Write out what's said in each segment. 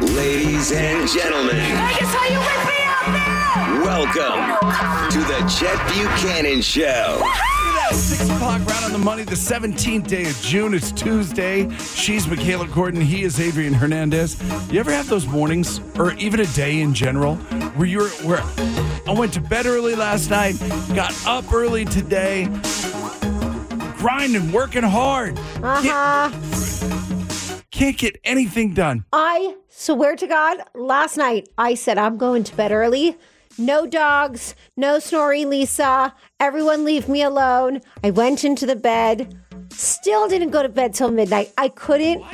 Ladies and gentlemen, Vegas, how you with me out there? welcome to the Chet Buchanan Show. 6 o'clock, right on the money, the 17th day of June. It's Tuesday. She's Michaela Gordon. He is Adrian Hernandez. You ever have those mornings, or even a day in general, where I went to bed early last night, got up early today, grinding, working hard. Can't get anything done. I swear to God, last night I said I'm going to bed early. No dogs, no snoring Lisa. Everyone leave me alone. I went into the bed. Still didn't go to bed till midnight. I couldn't.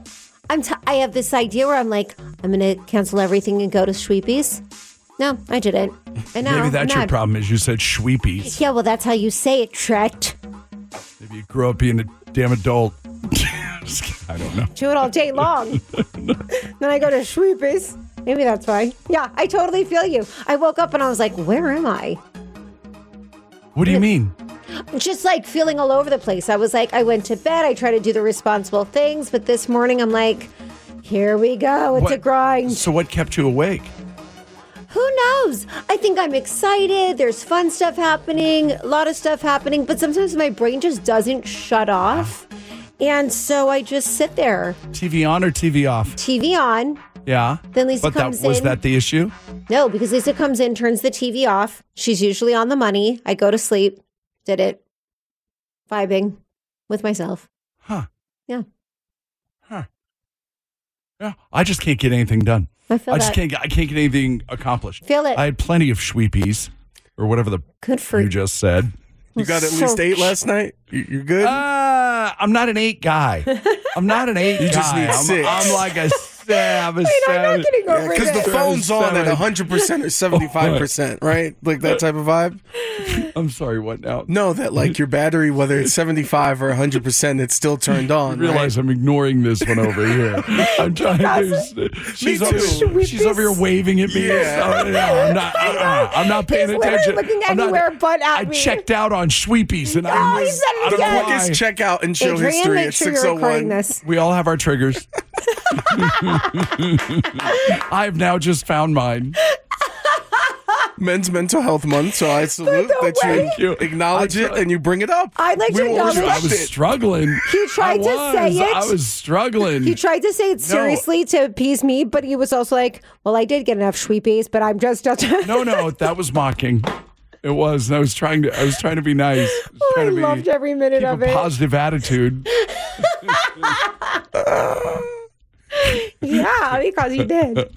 I have this idea where I'm like, I'm going to cancel everything and go to Sweepies. No, I didn't. And now Maybe that's I'm your mad. problem, is you said Schweepies. Yeah, well, that's how you say it, Tret. Maybe you grew up being a damn adult. I don't know. Do it all day long. Then I go to Sweepies. Maybe that's why. Yeah, I totally feel you. I woke up and I was like, where am I? What do you mean? Just like feeling all over the place. I was like, I went to bed. I try to do the responsible things. But this morning, I'm like, here we go. It's a grind. So what kept you awake? Who knows? I think I'm excited. There's fun stuff happening, a lot of stuff happening. But sometimes my brain just doesn't shut off. And so I just sit there. TV on or TV off? TV on. Yeah. Then Lisa comes in. Was that the issue? No, because Lisa comes in, turns the TV off. She's usually on the money. I go to sleep. Did it. Vibing with myself. Huh. Yeah. Huh. Yeah. I just can't get anything done. I feel that. I can't get anything accomplished. Feel it. I had plenty of Schweepies, or whatever the Good for you just said. You got at least 8 last night? You're good? I'm not an 8 guy. I'm not an 8 guy. You just need 6. I'm like a 7. I'm not getting over Because this. the phone's on at 100% or 75%, right? Like that type of vibe? I'm sorry, what now? No, that like your battery, whether it's 75 or 100%, it's still turned on. I realize I'm ignoring this one over here. I'm trying to. She's over here waving at me. Yeah. So, no, I'm not paying He's attention. literally looking I'm not- anywhere but at I me. checked out on Schweepies, and I he said it The again. quickest checkout in show Adrian, history make at sure you're recording 6:01. this. We all have our triggers. I've now just found mine. Men's Mental Health Month, so I salute that Thank you you. acknowledge it and you bring it up. I'd like to We will acknowledge- respect I was it. struggling. He tried to say it. I was struggling. He tried to say it seriously to appease me, but he was also like, well, I did get enough Sweepies, but I'm just... No, that was mocking. It was. I was trying to be nice. I loved every minute Keep of a it. positive attitude. Yeah, because you did.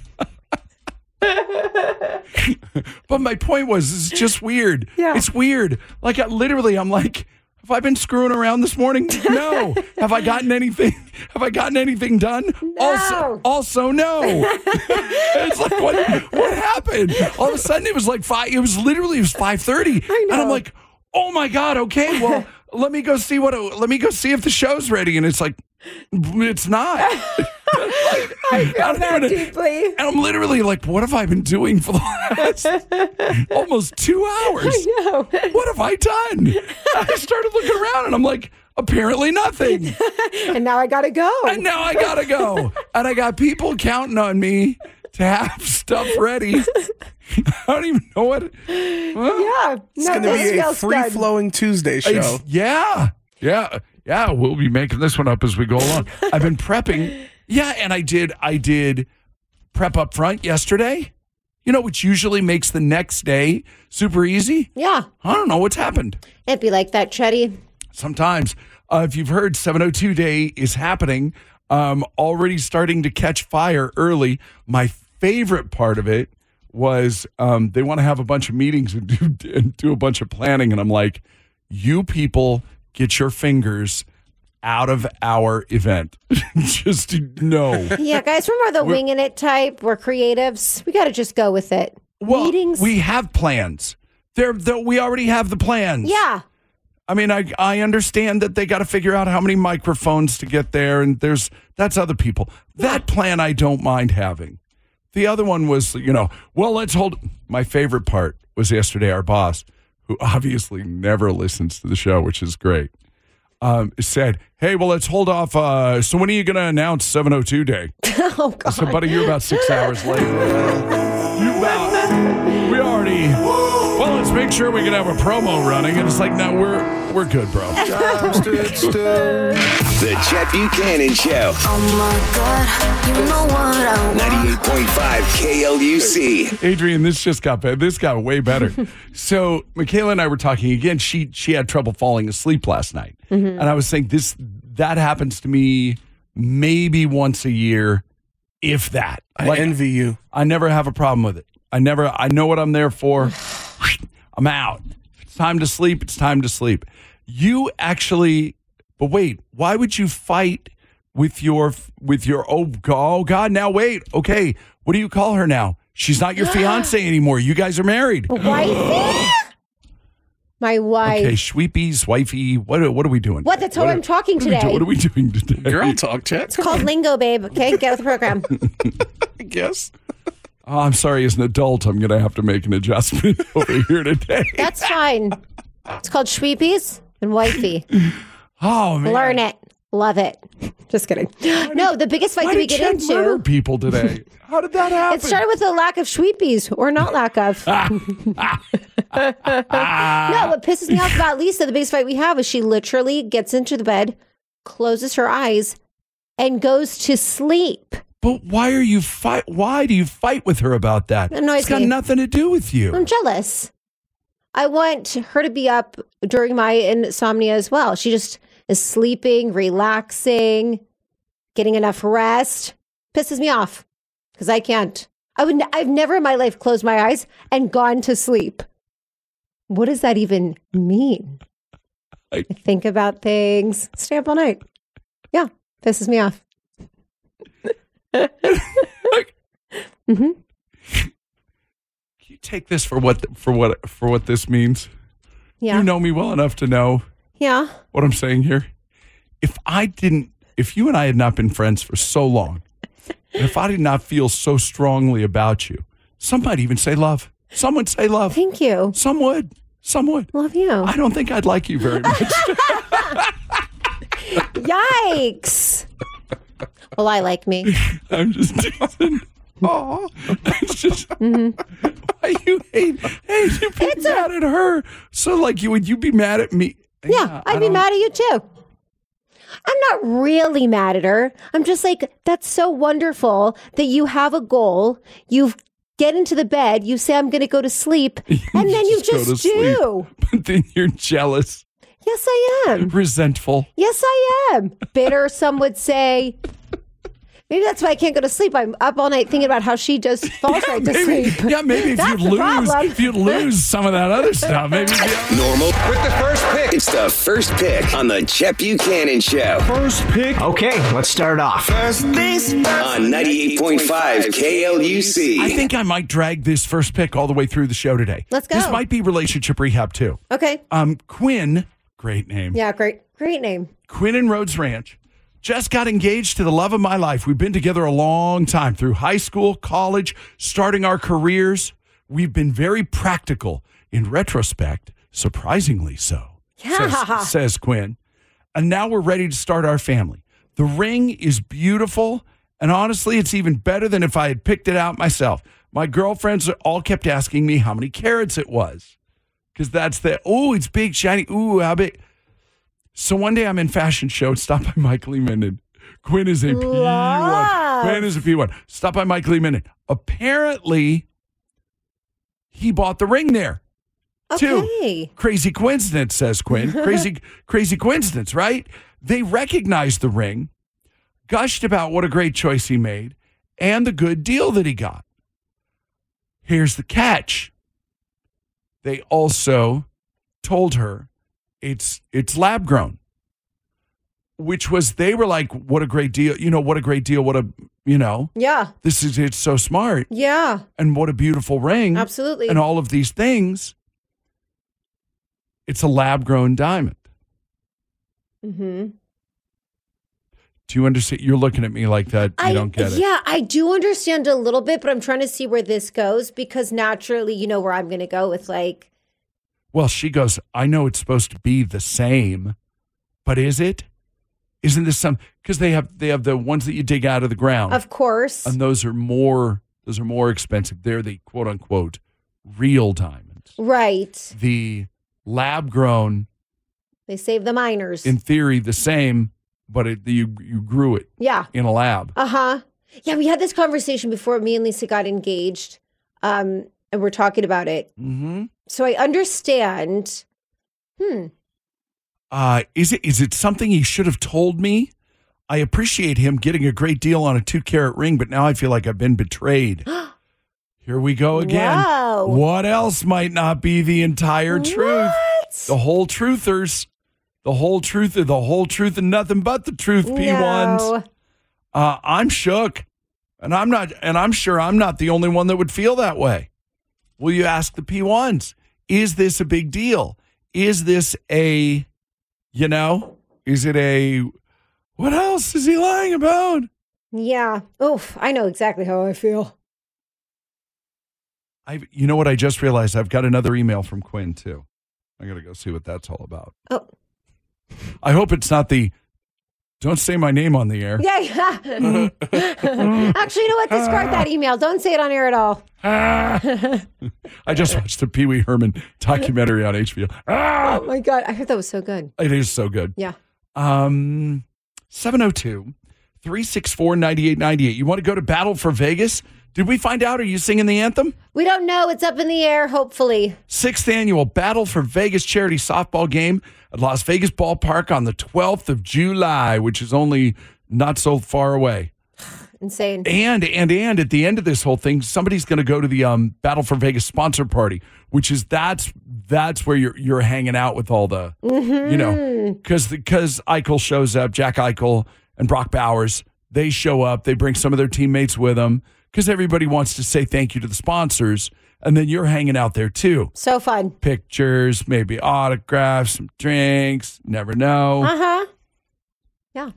But my point was, it's just weird. Yeah. It's weird. Like, I'm like, have I been screwing around this morning? No. Have I gotten anything? Have I gotten anything done? No. Also, no. It's like, what happened? All of a sudden, it was like 5. It was 5:30. I know. And I'm like, oh my God. Okay, well, let me go see if the show's ready. And it's like, it's not. I feel that deeply. And I'm literally like, what have I been doing for the last almost 2 hours? I know. What have I done? I started looking around and I'm like, apparently nothing. And now I gotta go. And now I gotta go. And I got people counting on me to have stuff ready. I don't even know what. Yeah. It's going to be a free-flowing Tuesday show. Yeah. We'll be making this one up as we go along. I've been prepping. Yeah, and I did prep up front yesterday. You know, which usually makes the next day super easy. Yeah. I don't know what's happened. It'd be like that, Chetty. Sometimes. If you've heard, 702 Day is happening. Already starting to catch fire early. My favorite part of it was they want to have a bunch of meetings and do a bunch of planning. And I'm like, you people get your fingers out of our event. Just no. Yeah, guys, we're more the winging it type. We're creatives. We got to just go with it. Well, Meetings. we have plans. We already have the plans. Yeah. I mean, I understand that they got to figure out how many microphones to get there, and that's other people. That plan I don't mind having. The other one was, let's hold. My favorite part was yesterday, our boss, who obviously never listens to the show, which is great. said, hey, well, let's hold off. So when are you going to announce 702 Day? Oh, God. I said, buddy, you're about 6 hours late. We already, well, let's make sure we can have a promo running. And it's like, no, we're good, bro. The Chet Buchanan Show. Oh my God, you know what I want. 98.5 KLUC. Adrian, this just got better. This got way better. So Michaela and I were talking again. She had trouble falling asleep last night. And I was saying that happens to me maybe once a year, if that. I envy you. I never have a problem with it. I know what I'm there for. I'm out. If it's time to sleep, it's time to sleep. You actually, but wait, why would you fight with your oh God, now wait. Okay, what do you call her now? She's not your fiance anymore. You guys are married. Wifey? My wife. Okay, Sweepies, wifey. What are we doing? What? That's how I'm talking today. What are we doing today? Girl talk, Chet. It's called lingo, babe. Okay, get with the program. I guess. Oh, I'm sorry. As an adult, I'm going to have to make an adjustment over here today. That's fine. It's called Sweepies and Wifey. Oh man, Learn it. Love it. Just kidding. No, the biggest fight Why that we did get Chet murder into. people today? How did that happen? It started with a lack of Sweepies or not lack of. No, what pisses me off about Lisa, the biggest fight we have is she literally gets into the bed, closes her eyes, and goes to sleep. But why are you fight? Why do you fight with her about that? It annoys It's got me. nothing to do with you. I'm jealous. I want her to be up during my insomnia as well. She just is sleeping, relaxing, getting enough rest. Pisses me off because I can't. I've never in my life closed my eyes and gone to sleep. What does that even mean? I think about things, stay up all night. Yeah, pisses me off. Can you take this for what this means? Yeah. You know me well enough to know Yeah. what I'm saying here. If you and I had not been friends for so long, and if I did not feel so strongly about you, some might even say love. Some would say love. Thank you. Some would. Some would. Love you. I don't think I'd like you very much. Yikes. Well, I like me. I'm just teasing. Oh, it's just why you hate you be mad at her. So like would you be mad at me? Yeah, I'd be mad at you too. I'm not really mad at her. I'm just like, that's so wonderful that you have a goal. You get into the bed, you say, I'm going to go to sleep, and then you go to just sleep. do. But then you're jealous, Yes, I am. resentful. Yes, I am. Bitter, some would say. Maybe that's why I can't go to sleep. I'm up all night thinking about how she just falls right to sleep. Yeah, maybe if That's you'd the problem. lose some of that other stuff, maybe you'd be Normal with the first pick. It's the first pick on the Chet Buchanan Show first pick. Okay, let's start off. on 98.5 KLUC. I think I might drag this first pick all the way through the show today. Let's go. This might be relationship rehab too. Okay. Quinn, great name. Yeah, great name. Quinn and Rhodes Ranch. Just got engaged to the love of my life. We've been together a long time through high school, college, starting our careers. We've been very practical in retrospect, surprisingly so, Yeah. says Quinn. And now we're ready to start our family. The ring is beautiful, and honestly, it's even better than if I had picked it out myself. My girlfriends all kept asking me how many carats it was because that's it's big, shiny. Ooh, how big. So one day I'm in fashion show and stop by Mike Lee Minden. Quinn is a P1. Love. Quinn is a P1. Stop by Mike Lee Minden. Apparently, he bought the ring there. Okay. Too. Crazy coincidence, says Quinn. Crazy coincidence, right? They recognized the ring, gushed about what a great choice he made, and the good deal that he got. Here's the catch. They also told her it's lab grown, which was, they were like, what a great deal. What a great deal. Yeah. It's so smart. Yeah. And what a beautiful ring. Absolutely. And all of these things. It's a lab grown diamond. Mm-hmm. Do you understand? You're looking at me like that. You don't get it. Yeah, I do understand a little bit, but I'm trying to see where this goes because naturally, you know where I'm going to go with like. Well, she goes, I know it's supposed to be the same, But is it? Isn't this some? Because they have the ones that you dig out of the ground, Of course. and those are more expensive. They're the quote unquote real diamonds. Right. The lab grown, They save the miners. in theory, the same, but you grew it Yeah. in a lab. Uh-huh. Yeah, we had this conversation before me and Lisa got engaged. And we're talking about it. Mm-hmm. So I understand. Is it something he should have told me? I appreciate him getting a great deal on a 2-carat ring, but now I feel like I've been betrayed. Here we go again. Wow. What else might not be the entire truth? What? The whole truthers. The whole truth and nothing but the truth, P1s. No. I'm shook. And I'm sure I'm not the only one that would feel that way. Will you ask the P1s? Is this a big deal? Is this is it a, what else is he lying about? Yeah. Oof. I know exactly how I feel. You know what? I just realized I've got another email from Quinn, too. I got to go see what that's all about. Oh. I hope it's not the, don't say my name on the air. Yeah. Actually, you know what? Discard that email. Don't say it on air at all. I just watched the Pee Wee Herman documentary on HBO. Oh, my God. I heard that was so good. It is so good. Yeah. 702-364-9898. You want to go to Battle for Vegas? Did we find out? Are you singing the anthem? We don't know. It's up in the air, hopefully. 6th annual Battle for Vegas charity softball game at Las Vegas Ballpark on the 12th of July, which is only not so far away. Insane. And at the end of this whole thing, somebody's going to go to the Battle for Vegas sponsor party, which is that's where you're hanging out with all the, because Eichel shows up, Jack Eichel and Brock Bowers, they show up, they bring some of their teammates with them because everybody wants to say thank you to the sponsors, and then you're hanging out there too. So fun. Pictures, maybe autographs, some drinks, never know. Uh-huh. Yeah.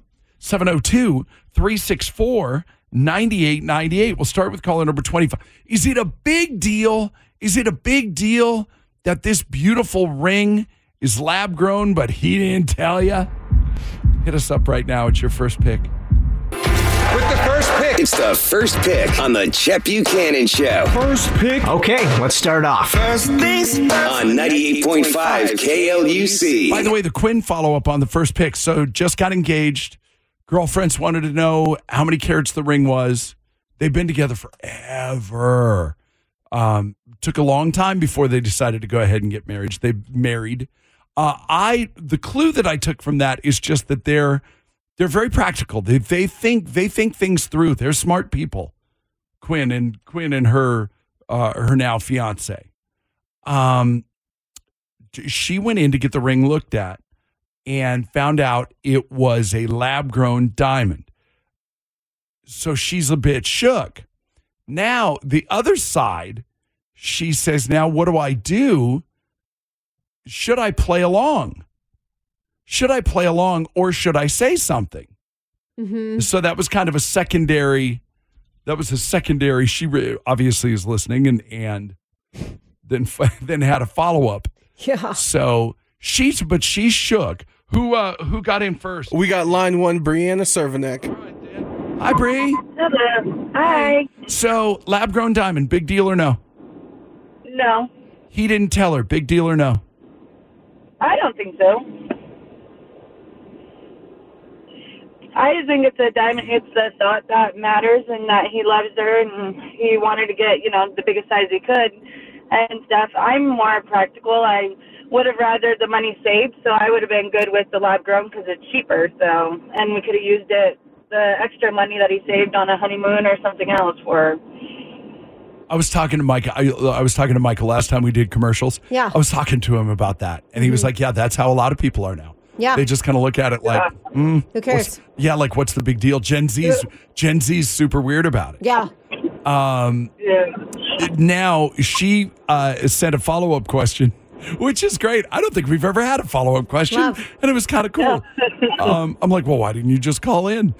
702-364-9898. We'll start with caller number 25. Is it a big deal? Is it a big deal that this beautiful ring is lab grown, but he didn't tell you? Hit us up right now. It's your first pick. With the first pick, it's the first pick on the Chet Buchanan Show. First pick. Okay, let's start off. On 98.5 KLUC. By the way, the Quinn follow-up on the first pick. So just got engaged. Girlfriends wanted to know how many carats the ring was. They've been together forever. Took a long time before they decided to go ahead and get married. They married. The clue that I took from that is just that they're very practical. They think things through. They're smart people. Quinn and her now fiance. She went in to get the ring looked at and found out it was a lab-grown diamond. So she's a bit shook. Now, the other side, she says, now what do I do? Should I play along? Should I play along or should I say something? Mm-hmm. So that was kind of a secondary. She obviously is listening and then had a follow-up. Yeah. So she's shook. Who got in first? We got line 1, Brianna Cervenek. Hi, Bree. Hello. Hi. So lab-grown diamond, big deal or no? No, He didn't tell her, big deal or no? I don't think so. I just think it's a diamond. It's the thought that matters, and that he loves her, and he wanted to get, the biggest size he could and stuff. I'm more practical. I would have rather the money saved, so I would have been good with the lab grown because it's cheaper. So, and we could have used the extra money that he saved on a honeymoon or something else for. I was talking to Mike. I was talking to Michael last time we did commercials. Yeah. I was talking to him about that, and he was like, "Yeah, that's how a lot of people are now. Yeah. They just kind of look at it like, who cares? what's the big deal? Gen Z's super weird about it. Yeah. Now she sent a follow-up question, which is great. I don't think we've ever had a follow-up question, and it was kind of cool. I'm like, well, why didn't you just call in?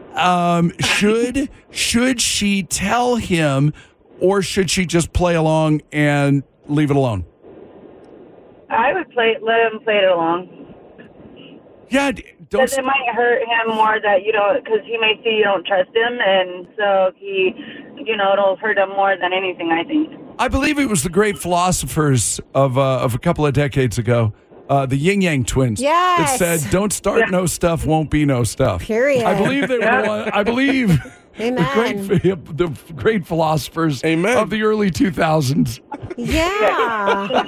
Should she tell him, or should she just play along and leave it alone? I would let him play it along. Yeah, don't. Because it might hurt him more that you don't, because he may see you don't trust him, and so he, it'll hurt him more than anything, I think. I believe it was the great philosophers of a couple of decades ago, the Yin Yang twins. Yes. That said, don't start no stuff, won't be no stuff. Period. I believe they were one. I believe Amen. the great philosophers Amen. of the early 2000s. Yeah.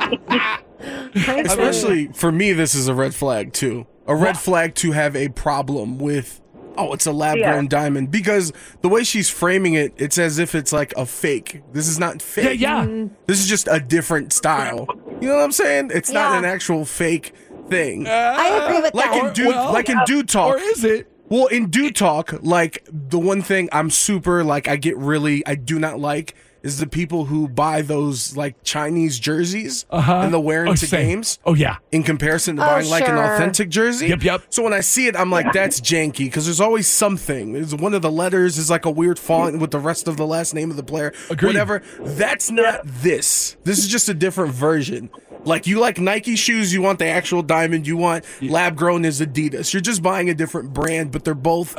Especially for me, this is a red flag too. A red flag to have a problem with, it's a lab-grown diamond. Because the way she's framing it, it's as if it's like a fake. This is not fake. Yeah. This is just a different style. You know what I'm saying? It's not an actual fake thing. I agree with Like that. in Dude Talk. Or is it? Well, in Dude Talk, like, the one thing I'm super, like, I do not like is the people who buy those, like, Chinese jerseys and they'll wear into same. games. Oh, yeah. In comparison to buying, like, an sure. authentic jersey. Yep. So when I see it, I'm like, that's janky, because there's always something. There's one of the letters is, like, a weird font with the rest of the last name of the player. Agreed. Whatever. That's not this. This is just a different version. Like, you like Nike shoes, you want the actual diamond, you want lab-grown is Adidas. You're just buying a different brand, but they're both...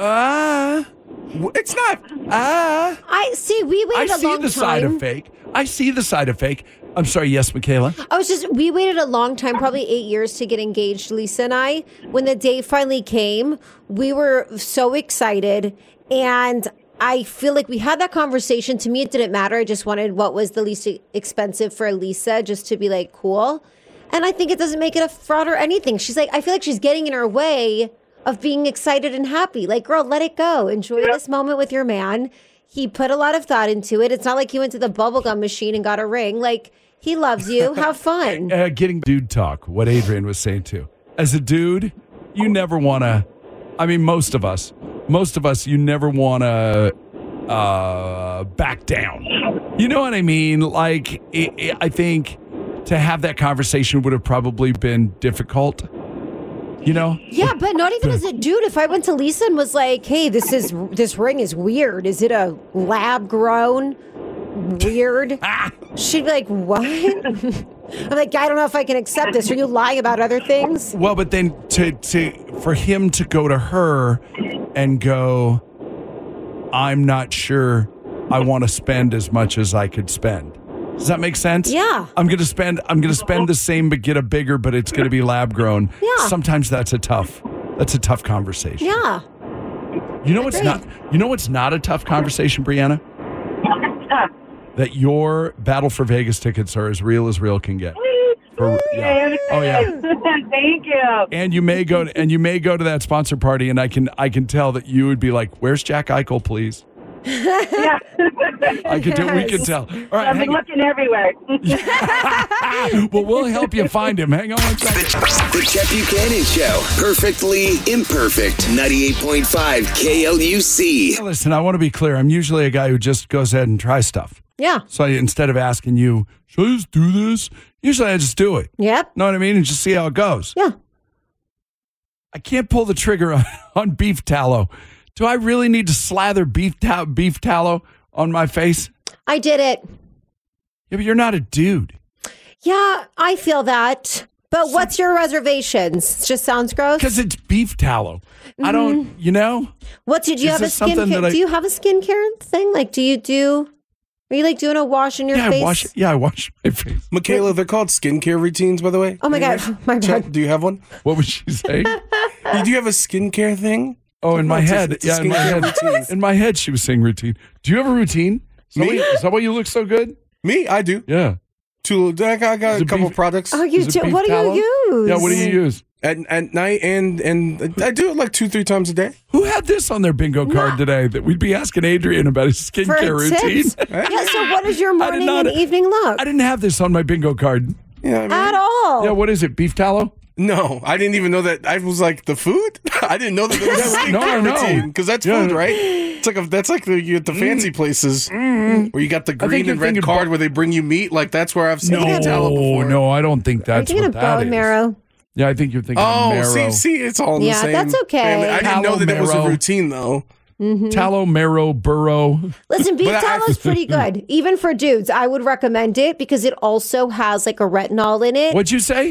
It's not... I see. We waited I a see long the side time. of fake. I see the side of fake. I'm sorry. Yes, Michaela. We waited a long time, probably 8 years to get engaged, Lisa and I. When the day finally came, we were so excited. And I feel like we had that conversation. To me, it didn't matter. I just wanted what was the least expensive for Lisa, just to be like, cool. And I think it doesn't make it a fraud or anything. She's like, I feel like she's getting in her way of being excited and happy. Like, girl, let it go. Enjoy this moment with your man. He put a lot of thought into it. It's not like he went to the bubblegum machine and got a ring. Like, he loves you. Have fun. Getting dude talk, what Adrian was saying too. As a dude, you never want to, I mean, most of us, you never want to back down. You know what I mean? Like, I think to have that conversation would have probably been difficult. You know? Yeah, but not even as a dude. If I went to Lisa and was like, hey, this ring is weird. Is it a lab grown weird? She'd be like, what? I'm like, I don't know if I can accept this. Are you lying about other things? Well, but then for him to go to her and go, I'm not sure I want to spend as much as I could spend. Does that make sense? Yeah. I'm gonna spend the same but get a bigger, but it's gonna be lab grown. Yeah. Sometimes that's a tough conversation. Yeah. You know what's not a tough conversation, Brianna? That your Battle for Vegas tickets are as real can get. Oh yeah. Thank you. And you may go to that sponsor party, and I can tell that you would be like, "Where's Jack Eichel, please?" Yeah. We can tell. All right, I've been looking everywhere. Well, we'll help you find him. Hang on one second. The Chet Buchanan Show. Perfectly imperfect. 98.5 KLUC. Listen, I want to be clear. I'm usually a guy who just goes ahead and tries stuff. Yeah. So instead of asking you, should I just do this? Usually I just do it. Yep. Know what I mean? And just see how it goes. Yeah. I can't pull the trigger on beef tallow. Do I really need to slather beef tallow on my face? I did it. Yeah, but you're not a dude. Yeah, I feel that. But what's your reservations? It just sounds gross. Because it's beef tallow. I don't, What did you Is have a this something that skincare? Do you have a skincare thing? Like, are you like doing a wash in your face? I wash my face. Michaela, they're called skincare routines, by the way. Oh my God, my Chet, bad. do you have one? What was she saying? Do you have a skincare thing? Oh, in my head. It's a In my skincare head. routine. In my head, she was saying routine. Do you have a routine? Is that why you look so good? Me? I do. Yeah. I got Is a it couple beef- products. Oh, you Is it do? beef What do tallow? you use? Yeah, what do you use? At night, and I do it like 2-3 times a day. Who had this on their bingo card today that we'd be asking Adrian about his For skincare routine? tips? Yeah, so what is your morning not- and evening look? I didn't have this on my bingo card. Yeah, I mean, At all. Yeah, what is it? Beef tallow? no, I didn't even know that. I was like, the food? I didn't know that there was a skincare No. routine because that's Yeah. food, right? It's like that's like you at the fancy places where you got the green you're and red thinking card where they bring you meat. Like that's where I've seen beef tallow before. No, I don't think Are you that's thinking what of that bone is. marrow? Yeah, I think you're thinking of Oh, marrow. see, it's all in Yeah, the same. that's okay. family. I didn't know that it was a Tallow routine though. Tallow, marrow, burrow. Listen, beef But I- tallow is pretty good. Even for dudes, I would recommend it because it also has like a retinol in it. What'd you say?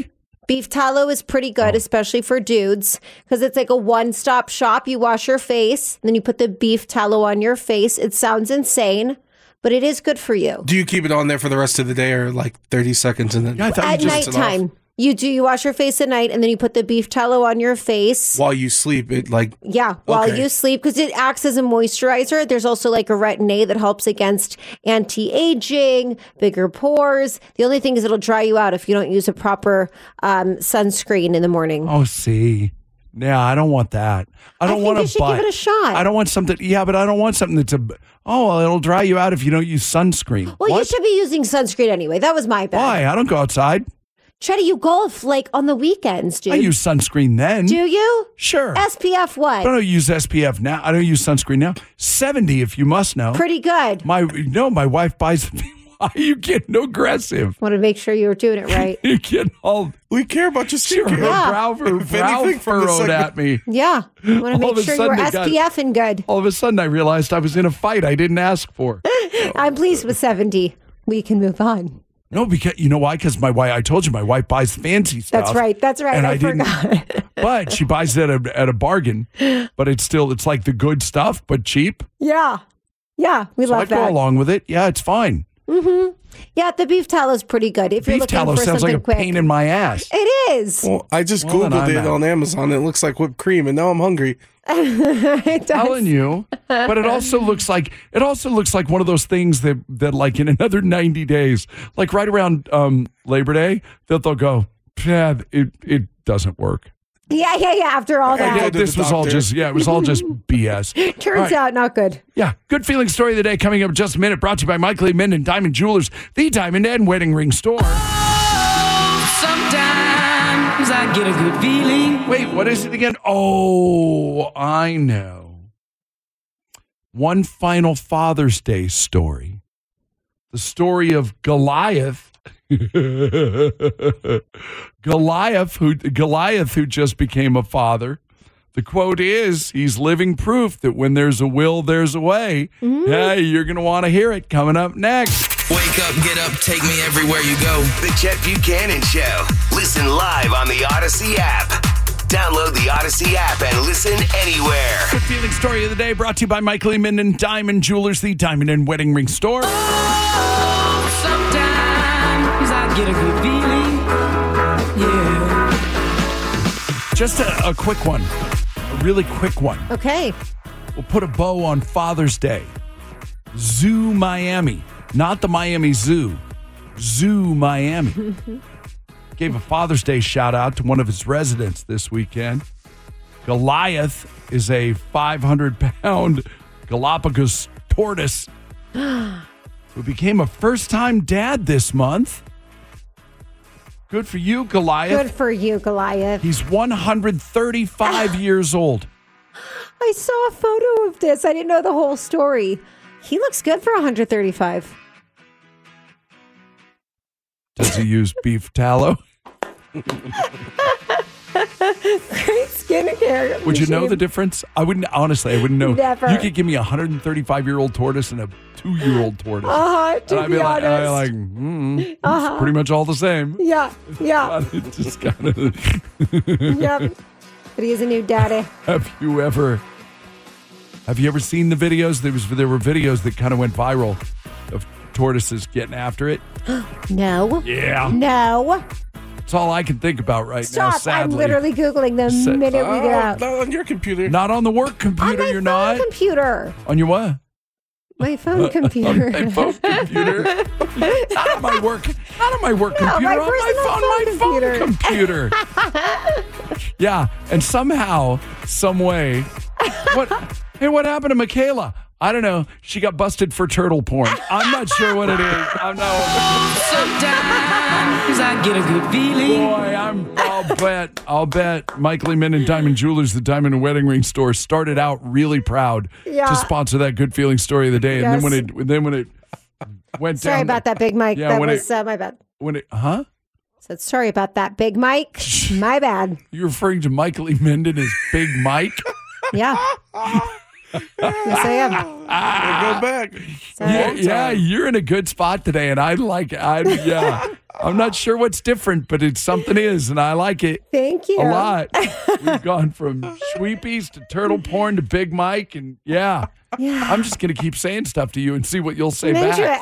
Beef tallow is pretty good, especially for dudes, because it's like a one-stop shop. You wash your face, then you put the beef tallow on your face. It sounds insane, but it is good for you. Do you keep it on there for the rest of the day or like 30 seconds and then Yeah, I thought At you just nighttime. You wash your face at night, and then you put the beef tallow on your face. while you sleep, it like Yeah, while Okay. you sleep, because it acts as a moisturizer. There's also like a retin-A that helps against anti-aging, bigger pores. The only thing is it'll dry you out if you don't use a proper sunscreen in the morning. Oh, see. Yeah, I don't want that. I don't think want you to should give it a shot. I don't want something. Yeah, but I don't want something that's well, it'll dry you out if you don't use sunscreen. Well, you What? should be using sunscreen anyway. That was my bad. Why? I don't go outside. Try you golf like on the weekends, dude. I use sunscreen then. Do you? Sure. SPF I what? don't use SPF now. I don't use sunscreen now. 70, if you must know. Pretty good. My wife buys. Why are you getting aggressive? Want to make sure you're doing it right. You're getting all we care about your her skincare. Yeah. brow anything from the furrowed segment- at me. Yeah. Want to All make of a sure you're sudden it got- SPFing good. All of a sudden, I realized I was in a fight I didn't ask for. I'm pleased with 70. We can move on. No, because you know why? Because I told you, my wife buys fancy stuff. That's right. That's right. And I didn't- forgot. But she buys it at a bargain. But it's like the good stuff, but cheap. Yeah. Yeah. We So I love go that. along with it. Yeah, it's fine. Yeah, the beef tallow is pretty good. If you're Beef looking tallow for sounds something like a quick. pain in my ass. It is. Well, I just Well, then Googled I'm it out. on Amazon. It looks like whipped cream, and now I'm hungry. It does. Telling you, but it also looks like one of those things that like in another 90 days, like right around Labor Day, they'll go, yeah, it doesn't work. Yeah. After all Yeah, that. to This the was all doctor. it was all just BS. Turns All right. out not good. Yeah, good feeling story of the day coming up in just a minute. Brought to you by Michael E. Minden Diamond Jewelers, the Diamond and Wedding Ring Store. Sometimes I get a good feeling. Wait, what is it again? Oh, I know. One final Father's Day story. The story of Goliath. Goliath, who just became a father. The quote is, he's living proof that when there's a will, there's a way. Hey, you're going to want to hear it coming up next. Wake up, get up, take me everywhere you go. The Chet Buchanan Show. Listen live on the Odyssey app. Download the Odyssey app and listen anywhere. Good feeling story of the day brought to you by Michael E. Minden Diamond Jewelers, the Diamond and Wedding Ring Store. Sometimes I get a good feeling. Yeah. Just a quick one, a really quick one. Okay. We'll put a bow on Father's Day. Zoo Miami, not the Miami Zoo. Zoo Miami. Gave a Father's Day shout out to one of his residents this weekend. Goliath is a 500-pound Galapagos tortoise who became a first-time dad this month. Good for you, Goliath. Good for you, Goliath. He's 135 years old. I saw a photo of this. I didn't know the whole story. He looks good for 135. Does he use beef tallow? Great skincare. Would you know the difference? I wouldn't, honestly, I wouldn't know. Never. You could give me a 135-year-old tortoise and a 2-year-old tortoise. To and I'd be be like, honest. it's pretty much all the same. Yeah. It just kind of, Yep. But he is a new daddy. have you ever seen the videos? There were videos that kind of went viral of tortoises getting after it. No. Yeah. No. That's all I can think about right now, Stop. sadly. I'm literally Googling the minute we get out. Not on your computer. Not on the work computer, On my you're phone not. computer. On your what? My phone computer. My phone computer. Not on my work computer. my On personal my phone computer. Yeah, and somehow, some way, what happened to Michaela? I don't know. She got busted for turtle porn. I'm not sure what it is. I'm not. Sometimes I get a good feeling. Boy, I'll bet Michael E. Minden Diamond Jewelers, the Diamond and Wedding Ring Store, started out really proud Yeah. to sponsor that good feeling story of the day, and Yes. then when it went down. Sorry about that, Big Mike. Yeah, that when was my bad. Huh? Said sorry about that, Big Mike. My bad. You're referring to Michael E. Minden as Big Mike? Yeah. Yes, I am. Go back. Yeah, you're in a good spot today, and I'm not sure what's different, but it's something is, and I like it. Thank you. A lot. We've gone from Sweepies to turtle porn to Big Mike, and I'm just going to keep saying stuff to you and see what you'll say back.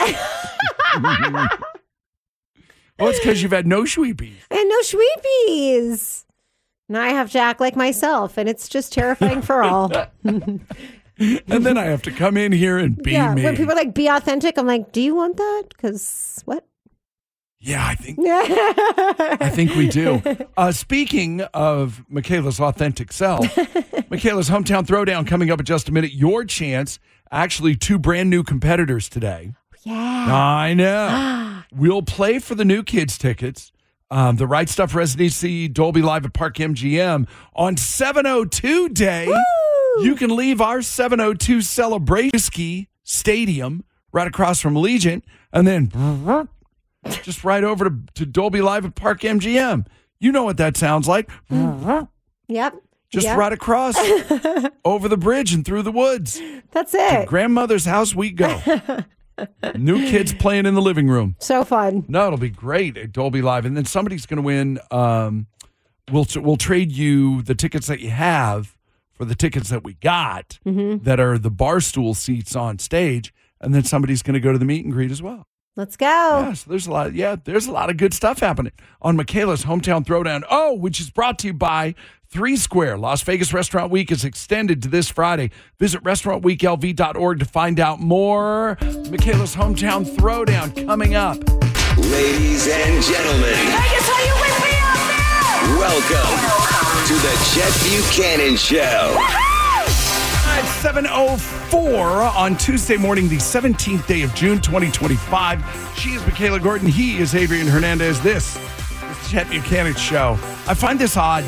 Oh, it's because you've had no Sweepies. And no Sweepies. Now I have to act like myself, and it's just terrifying for all. And then I have to come in here and be me. When people are like, be authentic, I'm like, do you want that? Because what? Yeah, I think we do. Speaking of Michaela's authentic self, Michaela's Hometown Throwdown coming up in just a minute. Your chance, actually 2 brand new competitors today. Yeah. I know. We'll play for the new kids tickets. The Right Stuff Residency, Dolby Live at Park MGM on 702 Day. Woo! You can leave our 702 Celebration Stadium right across from Allegiant and then just right over to Dolby Live at Park MGM. You know what that sounds like. Yep. Just right across over the bridge and through the woods. That's it. To grandmother's house we go. New kids playing in the living room. So fun. No, it'll be great at Dolby Live. And then somebody's going to win. We'll trade you the tickets that you have for the tickets that we got that are the bar stool seats on stage. And then somebody's going to go to the meet and greet as well. Let's go. Yeah, so there's a lot of good stuff happening on Michaela's Hometown Throwdown. Oh, which is brought to you by 3 Square. Las Vegas Restaurant Week is extended to this Friday. Visit restaurantweeklv.org to find out more. Michaela's Hometown Throwdown coming up. Ladies and gentlemen. Vegas, are you with me out there? Welcome to the Chet Buchanan Show. It's 7:04 on Tuesday morning, the 17th day of June, 2025. She is Michaela Gordon. He is Adrian Hernandez. This is the Chet Buchanan Show. I find this odd.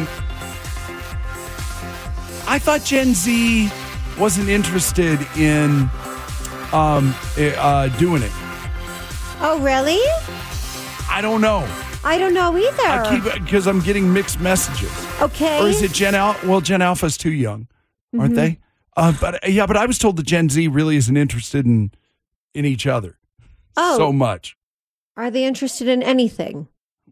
I thought Gen Z wasn't interested in doing it. Oh, really? I don't know. I don't know either. Because I'm getting mixed messages. Okay. Or is it Gen Alpha? Well, Gen Alpha's too young, aren't they? But I was told that Gen Z really isn't interested in each other so much. Are they interested in anything?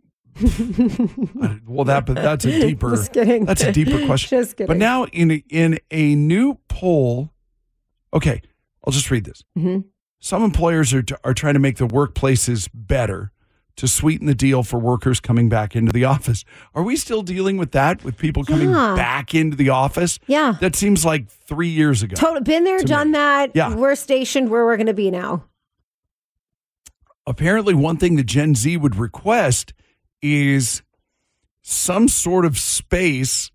Well, that's a deeper. Just kidding. That's a deeper question. Just kidding. But now in a new poll, okay, I'll just read this. Some employers are trying to make the workplaces better to sweeten the deal for workers coming back into the office. Are we still dealing with that, with people coming back into the office? Yeah. That seems like 3 years ago. Totally. Been there, done that. Yeah. We're stationed where we're going to be now. Apparently, one thing that Gen Z would request is some sort of space.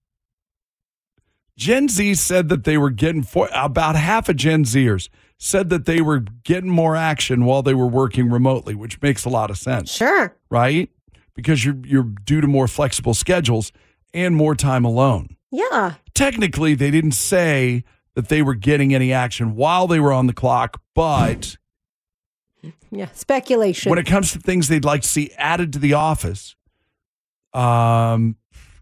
Gen Z said that they were getting, about half of Gen Zers said that they were getting more action while they were working remotely, which makes a lot of sense. Sure. Right? Because you're due to more flexible schedules and more time alone. Yeah. Technically, they didn't say that they were getting any action while they were on the clock, but yeah, speculation. when it comes to things they'd like to see added to the office, nearly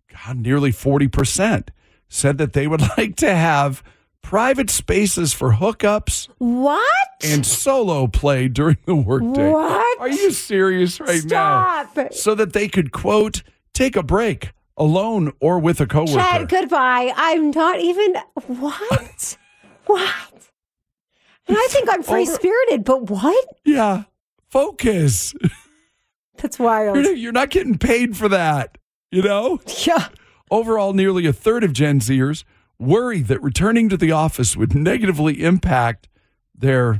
40% said that they would like to have private spaces for hookups. What? And solo play during the workday. What? Are you serious right Stop. now? So that they could, quote, take a break alone or with a coworker. Chad, goodbye. I'm not even. What? What? And I think I'm free spirited, but what? Yeah. Focus. That's wild. You're not getting paid for that, you know? Yeah. Overall, nearly a third of Gen Zers worry that returning to the office would negatively impact their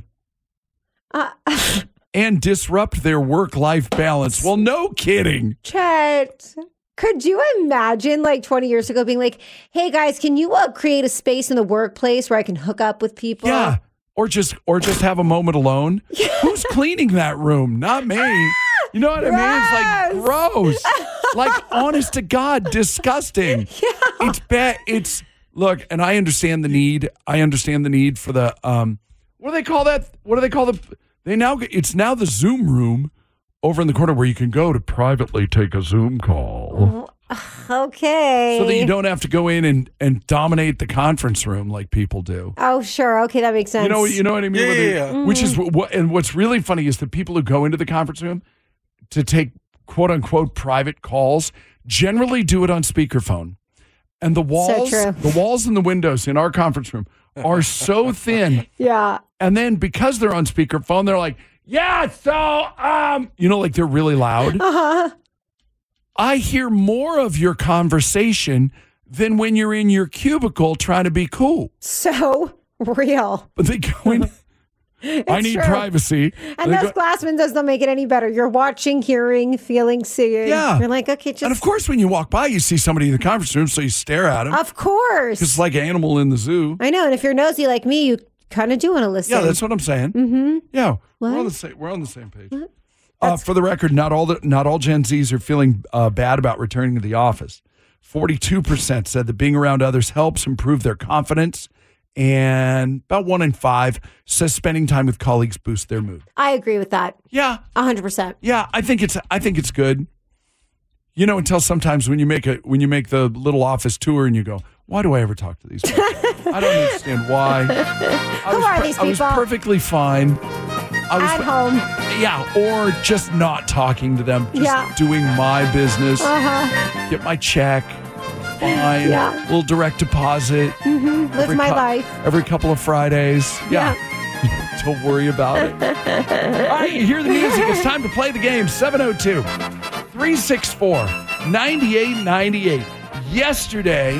and disrupt their work-life balance. Well, no kidding. Chet, could you imagine like 20 years ago being like, hey guys, can you create a space in the workplace where I can hook up with people? Yeah. Or just have a moment alone. Yeah. Who's cleaning that room? Not me. You know what I mean? It's like gross. Like honest to God, disgusting. Yeah. It's bad. Look, and I understand the need. I understand the need for the what do they call that? What do they call it's now the Zoom room over in the corner where you can go to privately take a Zoom call. Okay. So that you don't have to go in and dominate the conference room like people do. Oh, sure. Okay, that makes sense. You know what I mean? Yeah. Which is what, and what's really funny is the people who go into the conference room to take quote unquote private calls generally do it on speakerphone. And the walls, So true. the walls and the windows in our conference room are so thin. Yeah. And then because they're on speakerphone, they're like, yeah, so, like they're really loud. Uh-huh. I hear more of your conversation than when you're in your cubicle trying to be cool. So real. But they go in, I need true. privacy. And They those go- glass windows don't make it any better. You're watching, hearing, feeling, seeing. Yeah. You're like, okay, just. And of course, when you walk by, you see somebody in the conference room, so you stare at them. Of course. It's like an animal in the zoo. I know. And if you're nosy like me, you kind of do want to listen. Yeah, that's what I'm saying. Mm-hmm. Yeah, What? we're on the same page. For the record, not all Gen Zs are feeling bad about returning to the office. 42% said that being around others helps improve their confidence, and about 1 in 5 says spending time with colleagues boosts their mood. I agree with that. Yeah, 100%. yeah, I think it's good. Until sometimes when you make the little office tour and you go, why do I ever talk to these people? I don't understand why. Who are these I was people? perfectly fine. At home. Yeah, or just not talking to them, just doing my business, get my check, fine, little direct deposit. Live my life. Every couple of Fridays. Yeah. Don't worry about it. All right, you hear the music. It's time to play the game. 702-364-9898. Yesterday,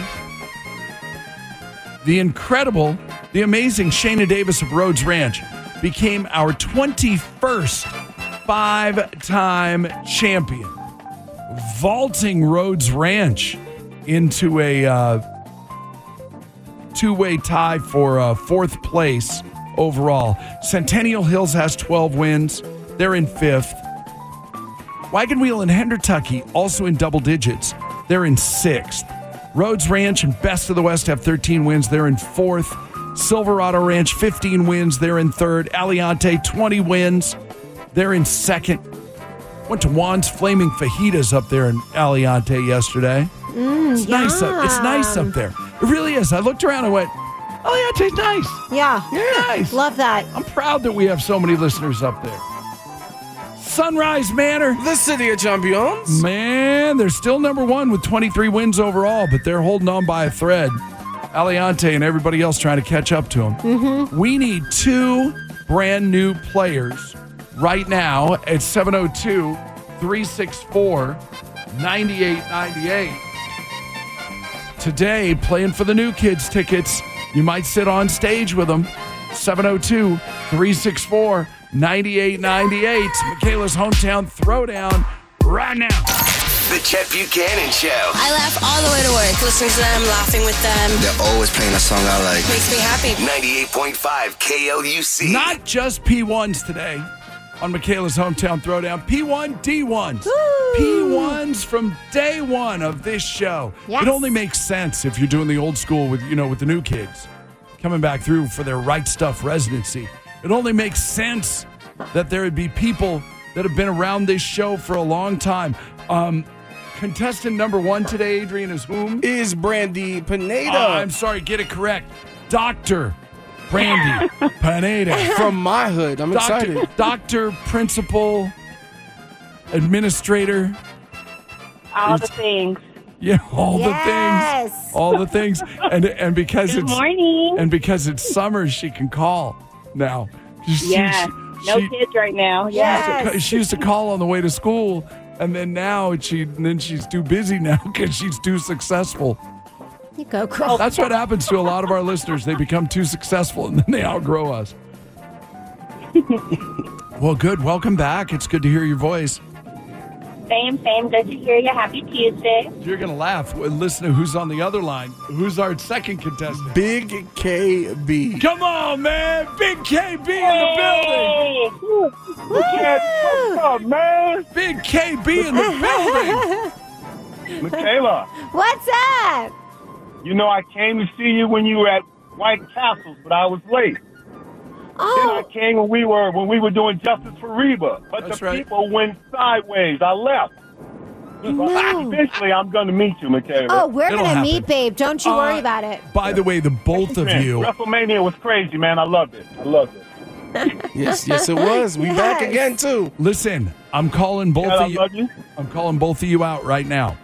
the amazing Shayna Davis of Rhodes Ranch became our 21st 5-time champion, vaulting Rhodes Ranch into a two-way tie for fourth place overall. Centennial Hills has 12 wins. They're in 5th. Wagon Wheel and Hendertucky also in double digits. They're in 6th. Rhodes Ranch and Best of the West have 13 wins. They're in 4th. Silverado Ranch, 15 wins. They're in 3rd. Aliante, 20 wins. They're in 2nd. Went to Juan's Flaming Fajitas up there in Aliante yesterday. It's nice up. It's nice up there. It really is. I looked around and went, Aliante's nice. Yeah. Nice. Love that. I'm proud that we have so many listeners up there. Sunrise Manor. The City of Champions. Man, they're still number 1 with 23 wins overall, but they're holding on by a thread. Aliante and everybody else trying to catch up to them. Mm-hmm. We need 2 brand new players right now at 702-364-9898. Today, playing for the new kids tickets. You might sit on stage with them. 702-364-9898. Michaela's Hometown Throwdown right now. The Chet Buchanan Show. I laugh all the way to work, listening to them, laughing with them. They're always playing a song I like. Makes me happy. 98.5 KLUC. Not just P1s today on Michaela's Hometown Throwdown. P1 D1s. Woo! P1s from day one of this show. Yes. It only makes sense if you're doing the old school with the new kids coming back through for their Right Stuff residency. It only makes sense that there would be people that have been around this show for a long time. Contestant number 1 today, Adrian, is whom? Is Brandy Pineda. I'm sorry, get it correct. Dr. Brandy Pineda. From my hood. I'm excited. Doctor, principal, administrator. All the things. Yeah, all Yes. the things. All the things. And because Good it's morning. and because it's summer, she can call now. Yeah. No kids right now. Yes. She used to call on the way to school, and then now she's too busy now because she's too successful. You go, girl. That's what happens to a lot of our listeners. They become too successful, and then they outgrow us. Well, good. Welcome back. It's good to hear your voice. Same. Good to hear you. Happy Tuesday. You're going to laugh. Listen to who's on the other line. Who's our second contestant? Big KB. Come on, man. Big KB in the building. What's up, man? Big KB in the building. Michaela, What's up? you know I came to see you when you were at White Castles, but I was late. Then I Oh, came when we were doing Justice for Reba, but That's the right. people went sideways. I left. No. Eventually, I'm going to meet you, Michaela. Oh, we're It'll going to happen. meet, babe. Don't you worry about it. By the way, the both of Man, you. WrestleMania was crazy, man. I loved it. Yes, it was. We back Yes. again too. Listen, I'm calling both Yeah, I of you. love you. I'm calling both of you out right now.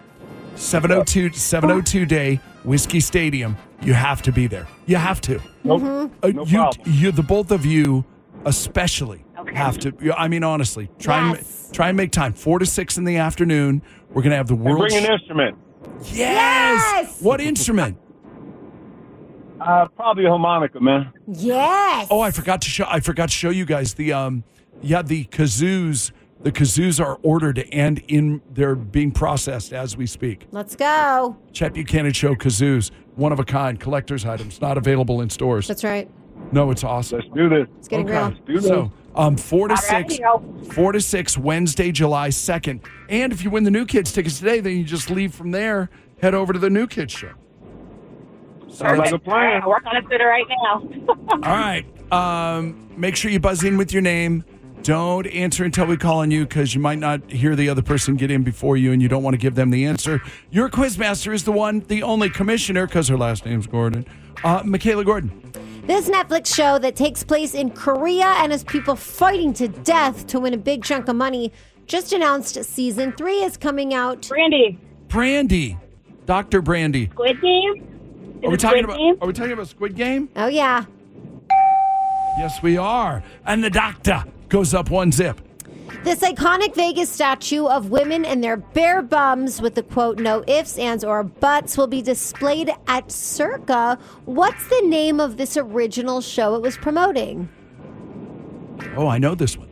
702 day, Whiskey Stadium. You have to be there. You have to. Nope. No problem. You, the both of you, especially have to. I mean, honestly, try Yes. and make time. 4 to 6 in the afternoon. We're gonna have the And world. bring an instrument. Yes. Yes! What instrument? Probably a harmonica, man. Yes. Oh, I forgot to show you guys the the kazoos. The kazoos are ordered and they're being processed as we speak. Let's go. Chet Buchanan Show kazoos, one of a kind, collector's items, not available in stores. That's right. No, it's awesome. Let's do this. It's getting real. Do this. So, 4 to 6, Wednesday, July 2nd. And if you win the New Kids tickets today, then you just leave from there, head over to the New Kids show. Sounds like a plan. I'll work on it right now. All right. Make sure you buzz in with your name. Don't answer until we call on you because you might not hear the other person get in before you and you don't want to give them the answer. Your quizmaster is the only commissioner because her last name's Gordon. Michaela Gordon. This Netflix show that takes place in Korea and has people fighting to death to win a big chunk of money just announced season 3 is coming out. Brandy. Dr. Brandy. Squid Game? Are we talking about Squid Game? Oh, yeah. Yes, we are. And the doctor goes up 1 zip. This iconic Vegas statue of women and their bare bums with the quote, no ifs, ands, or buts will be displayed at Circa. What's the name of this original show it was promoting? Oh, I know this one.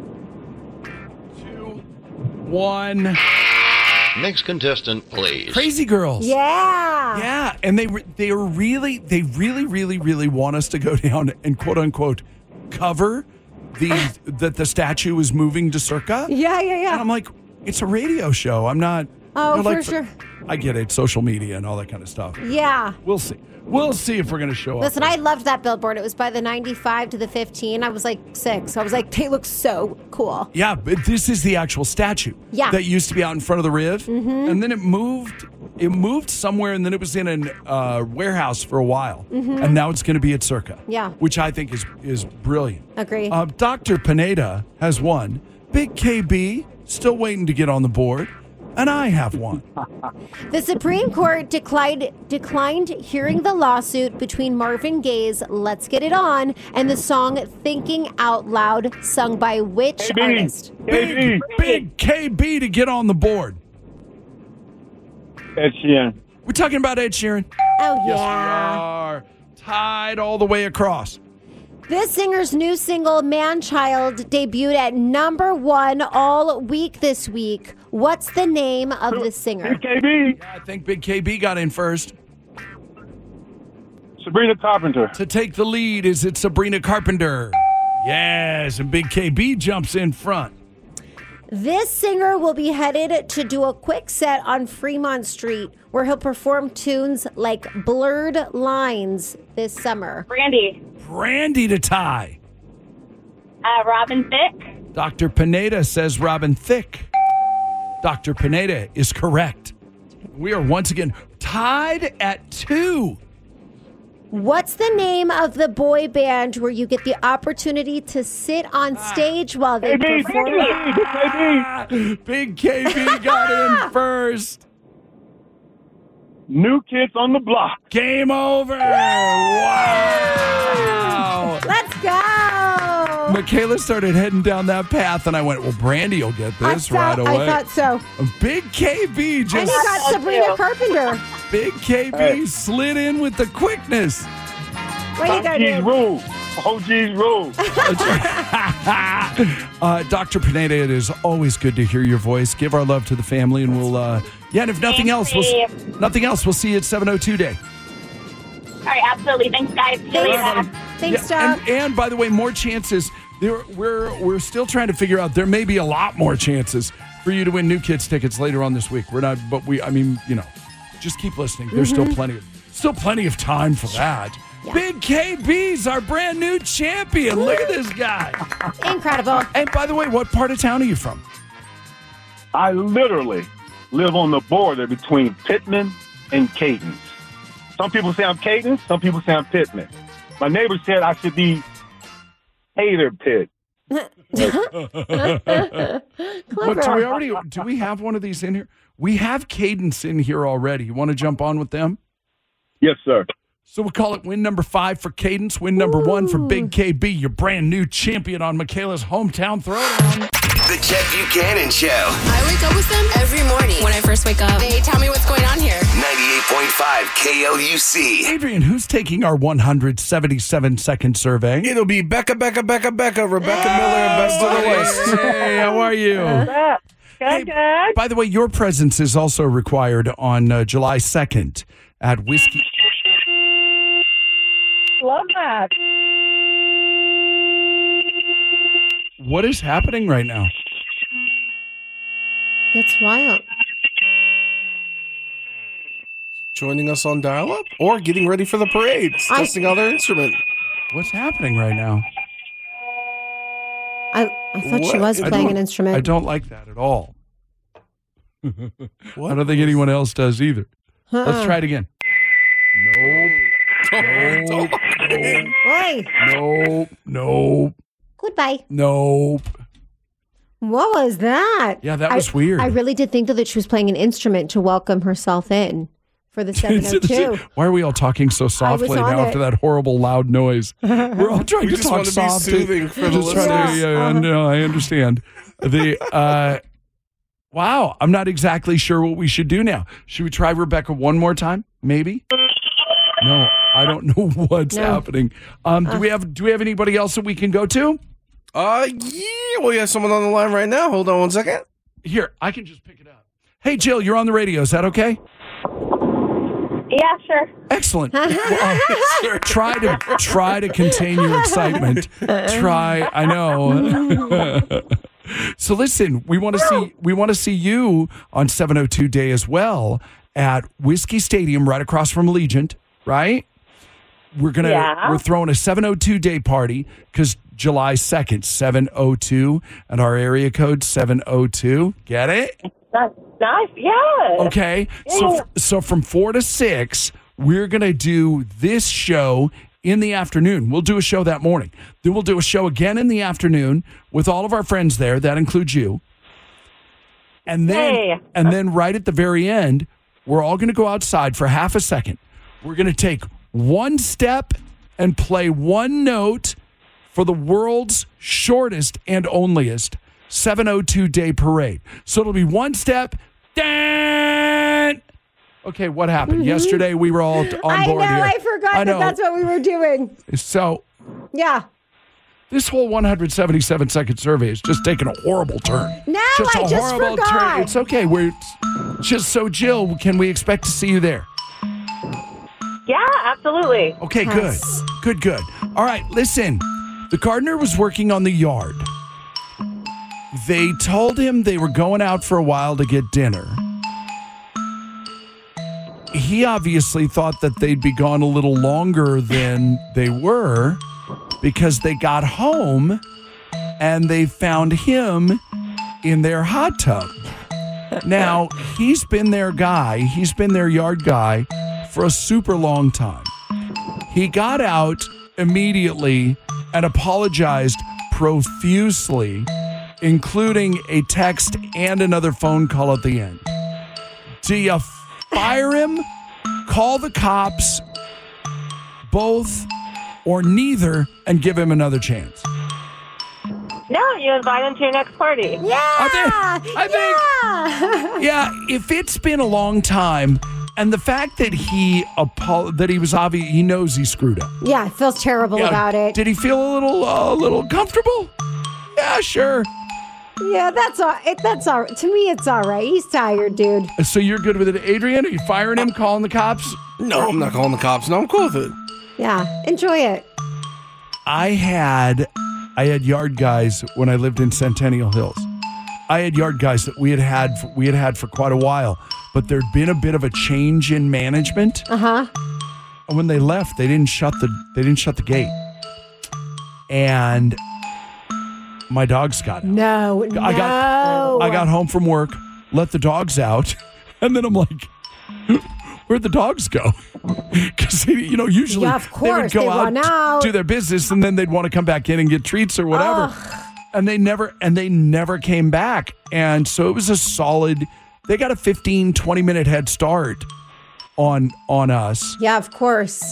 2, 1. Next contestant, please. Crazy Girls. Yeah. Yeah, and they really want us to go down and quote unquote cover that the statue is moving to Circa. Yeah. And I'm like, it's a radio show. I'm not. Oh, they're for sure. I get it, social media and all that kind of stuff. Yeah. We'll see. We'll see if we're going to show up. Listen, I loved that billboard. It was by the 95 to the 15. I was like 6. I was like, they look so cool. Yeah, but this is the actual statue. Yeah. That used to be out in front of the Riv. Mm-hmm. And then it moved somewhere, and then it was in a warehouse for a while. Mm-hmm. And now it's going to be at Circa. Yeah. Which I think is brilliant. Agree. Dr. Pineda has won. Big KB still waiting to get on the board. And I have one. The Supreme Court declined hearing the lawsuit between Marvin Gaye's Let's Get It On and the song Thinking Out Loud, sung by which artist? Big KB to get on the board. Ed Sheeran. We're talking about Ed Sheeran. Oh, Yes, we yeah. are. Tied all the way across. This singer's new single, Man Child, debuted at #1 all week this week. What's the name of the singer? KB. Yeah, I think Big KB got in first. Sabrina Carpenter. To take the lead, is it Sabrina Carpenter? Yes, and Big KB jumps in front. This singer will be headed to do a quick set on Fremont Street where he'll perform tunes like Blurred Lines this summer. Brandy to tie. Robin Thicke. Dr. Pineda says Robin Thicke. Dr. Pineda is correct. We are once again tied at 2. What's the name of the boy band where you get the opportunity to sit on stage while they perform? Big KB got in first. New Kids on the Block. Game over. Wow. Let's go. Michaela started heading down that path, and I went, well, Brandy will get this right away. I thought so. Big KB just... And he got Sabrina Carpenter. Big KB slid in with the quickness. Way to go, dude. Rule. OG's rule. Dr. Pineda, it is always good to hear your voice. Give our love to the family, and we'll... and if nothing else, we'll see you at 702 Day. All right, absolutely. Thanks, guys. See you later. Thanks, Doc. And by the way, more chances. We're still trying to figure out. There may be a lot more chances for you to win New Kids tickets later on this week. We're not, but just keep listening. There's still plenty of time for that. Yeah. Big KB's our brand new champion. Look at this guy. Incredible. And by the way, what part of town are you from? I literally live on the border between Pittman and Cadence. Some people say I'm Cadence, some people say I'm Pittman. My neighbor said I should be Hater Pitt. But do we have one of these in here? We have Cadence in here already. You want to jump on with them? Yes, sir. So we'll call it win number 5 for Cadence, win number 1 for Big KB, your brand new champion on Michaela's hometown throwdown. The Chet Buchanan Show. I wake up with them every morning. When I first wake up, they tell me what's going on here. 98.5 KLUC. Adrian, who's taking our 177-second survey? It'll be Becca, Rebecca Miller, and Best of the West. Hey, how are you? Good. By the way, your presence is also required on July 2nd at Whiskey. Love that. What is happening right now? That's wild. Joining us on dial-up or getting ready for the parade, testing out their instrument. What's happening right now? I thought she was playing an instrument. I don't like that at all. I don't think anyone else does either. Let's try it again. Nope. Goodbye. Nope. What was that? Yeah, that was weird. I really did think that she was playing an instrument to welcome herself in for the 702. Why are we all talking so softly now after that horrible loud noise? We're all trying to talk soft. Soothing for the listeners. No, I understand. Wow, I'm not exactly sure what we should do now. Should we try Rebecca one more time? Maybe? No, I don't know what's happening. Do we have anybody else that we can go to? Yeah, we have someone on the line right now. Hold on one second. Here, I can just pick it up. Hey, Jill, you're on the radio. Is that okay? Yeah, sure. Excellent. Try to contain your excitement. I know. So listen, we want to see you on 702 Day as well at Whiskey Stadium right across from Allegiant, right? We're throwing a 702 Day party because July 2nd, 702, and our area code 702. Get it? That's nice. Yeah. Okay. So from 4 to 6, we're going to do this show in the afternoon. We'll do a show that morning. Then we'll do a show again in the afternoon with all of our friends there. That includes you. And then right at the very end, we're all going to go outside for half a second. We're going to take one step and play one note for the world's shortest and onlyest 702 Day parade. So it'll be one step. Dan! Okay, what happened? Yesterday we were all on board here. I forgot that's what we were doing. So, yeah. This whole 177-second survey is just taking a horrible turn. No, I just forgot. It's okay. So, Jill, can we expect to see you there? Yeah, absolutely. Okay, good. All right, listen. The gardener was working on the yard. They told him they were going out for a while to get dinner. He obviously thought that they'd be gone a little longer than they were because they got home and they found him in their hot tub. Now, he's been their yard guy for a super long time. He got out immediately and apologized profusely, including a text and another phone call at the end. Do you fire him, call the cops, both or neither, and give him another chance? No, you invite him to your next party. Yeah. I think. Yeah, if it's been a long time, and the fact that he was obvious, he knows he screwed up. Yeah, feels terrible about it. Did he feel a little comfortable? Yeah, sure. Yeah, that's all. To me, it's all right. He's tired, dude. So you're good with it, Adrian? Are you firing him, calling the cops? No, I'm not calling the cops. No, I'm cool with it. Yeah, enjoy it. I had yard guys when I lived in Centennial Hills. I had yard guys that we had had for quite a while, but there'd been a bit of a change in management. Uh-huh. And when they left, they didn't shut the gate. And my dogs got out. No. I got home from work. let the dogs out. And then I'm like, where'd the dogs go? Because, usually Yeah, of course, they would go they run out. do their business, and then they'd want to come back in and get treats or whatever. And they never came back. And so it was a solid, they got a 15, 20-minute head start on us. Yeah, of course.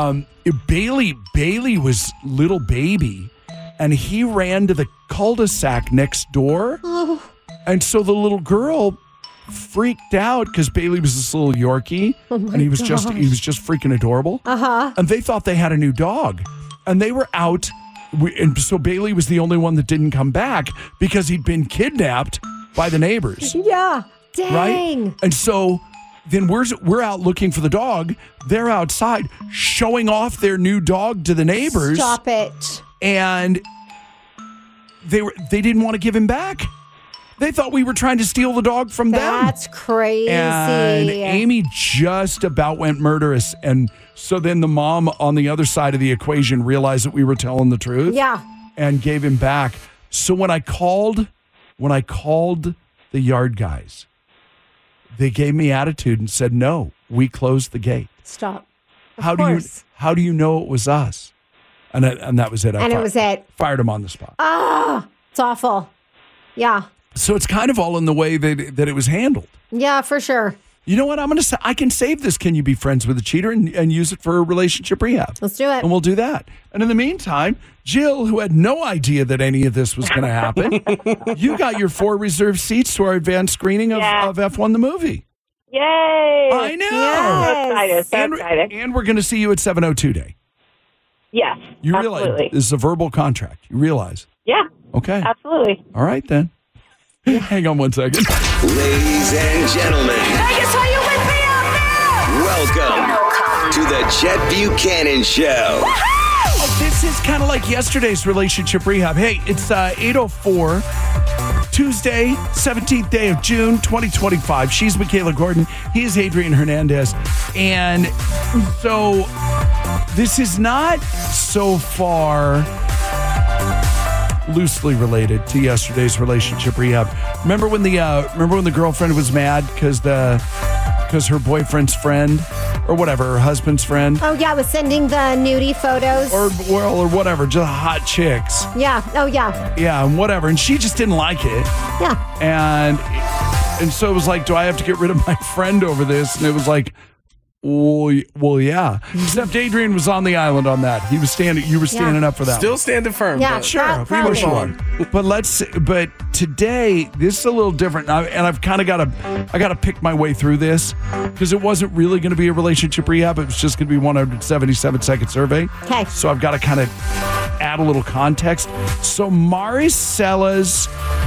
Bailey was little baby, and he ran to the cul-de-sac next door. Oh. And so the little girl freaked out because Bailey was this little Yorkie, and he was just freaking adorable. And they thought they had a new dog, and they were out. And so Bailey was the only one that didn't come back because he'd been kidnapped by the neighbors. Yeah, dang. Right? And so then we're out looking for the dog. They're outside showing off their new dog to the neighbors. Stop it. And they didn't want to give him back. They thought we were trying to steal the dog from them. That's crazy. And Amy just about went murderous. And so then the mom on the other side of the equation realized that we were telling the truth. Yeah. And gave him back. So when I called the yard guys, they gave me attitude and said, "No, we closed the gate." Stop. How do you know it was us? And that was it. It was it. Fired him on the spot. It's awful. Yeah. So it's kind of all in the way that it was handled. Yeah, for sure. You know what? I'm going to say, I can save this Can You Be Friends with a Cheater and use it for relationship rehab. Let's do it. And we'll do that. And in the meantime, Jill, who had no idea that any of this was going to happen, you got your 4 reserved seats to our advanced screening of F1 the movie. Yay! I know. Yes. So excited. And we're going to see you at 702 Day. Yes. You absolutely. realize this is a verbal contract. You realize? Yeah. Okay. Absolutely. All right, then. Hang on one second. Ladies and gentlemen. Vegas, are you with me out there? Welcome to the Chet Buchanan Show. Oh, this is kind of like yesterday's relationship rehab. Hey, it's 8:04, Tuesday, 17th day of June, 2025. She's Michaela Gordon. He is Adrian Hernandez. And so this is not so far loosely related to yesterday's relationship rehab. Remember when the girlfriend was mad because her boyfriend's friend or whatever, her husband's friend. Oh yeah, was sending the nudie photos or whatever, just hot chicks. Yeah. Oh yeah. Yeah, and whatever, and she just didn't like it. Yeah. And so it was like, do I have to get rid of my friend over this? And it was like, well, yeah. Except Adrian was on the island on that. He was standing. You were standing up for that. Still standing firm. Yeah, but Sure, we move on. But today this is a little different, and I've kind of got to pick my way through this because it wasn't really going to be a relationship rehab. It was just going to be 177-second survey. Okay. So I've got to kind of add a little context. So Maricella's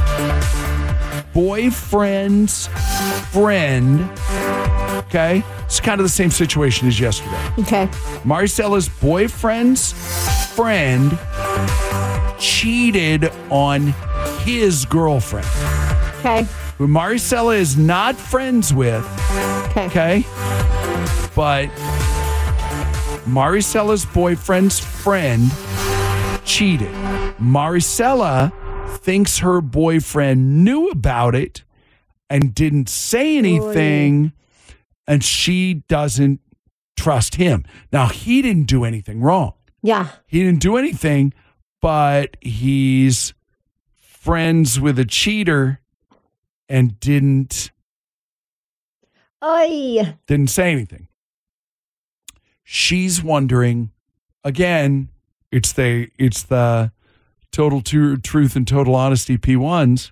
boyfriend's friend. Okay, it's kind of the same situation as yesterday. Okay. Maricella's boyfriend's friend cheated on his girlfriend, Okay. who Maricela is not friends with. Okay. But Maricella's boyfriend's friend cheated. Maricela thinks her boyfriend knew about it and didn't say anything. And she doesn't trust him. Now, he didn't do anything wrong. Yeah. He didn't do anything, but he's friends with a cheater and didn't say anything. She's wondering, again, it's the total truth and total honesty P1s.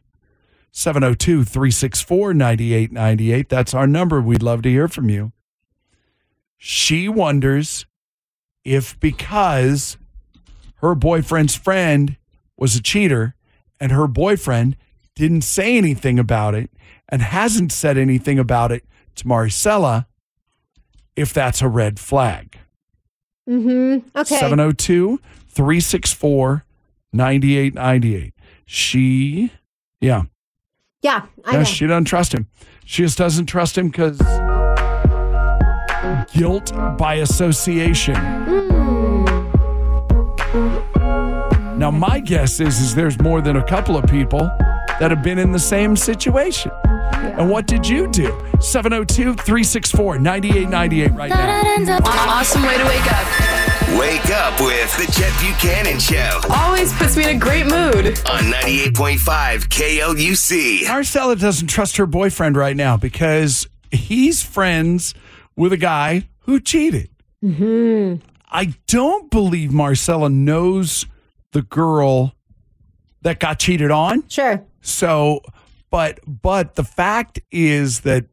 702-364-9898. That's our number. We'd love to hear from you. She wonders if because her boyfriend's friend was a cheater and her boyfriend didn't say anything about it and hasn't said anything about it to Maricela, if that's a red flag. Mm-hmm. Okay. 702-364-9898. Yeah, I know. She doesn't trust him. She just doesn't trust him because guilt by association. Now, my guess is there's more than a couple of people that have been in the same situation. And what did you do? 702-364-9898 right now. Awesome way to wake up. Wake up with the Chet Buchanan Show Always puts me in a great mood. on 98.5 KLUC. Marcella doesn't trust her boyfriend right now because he's friends with a guy who cheated. Mm-hmm. I don't believe Marcella knows the girl that got cheated on. Sure. So, but the fact is that,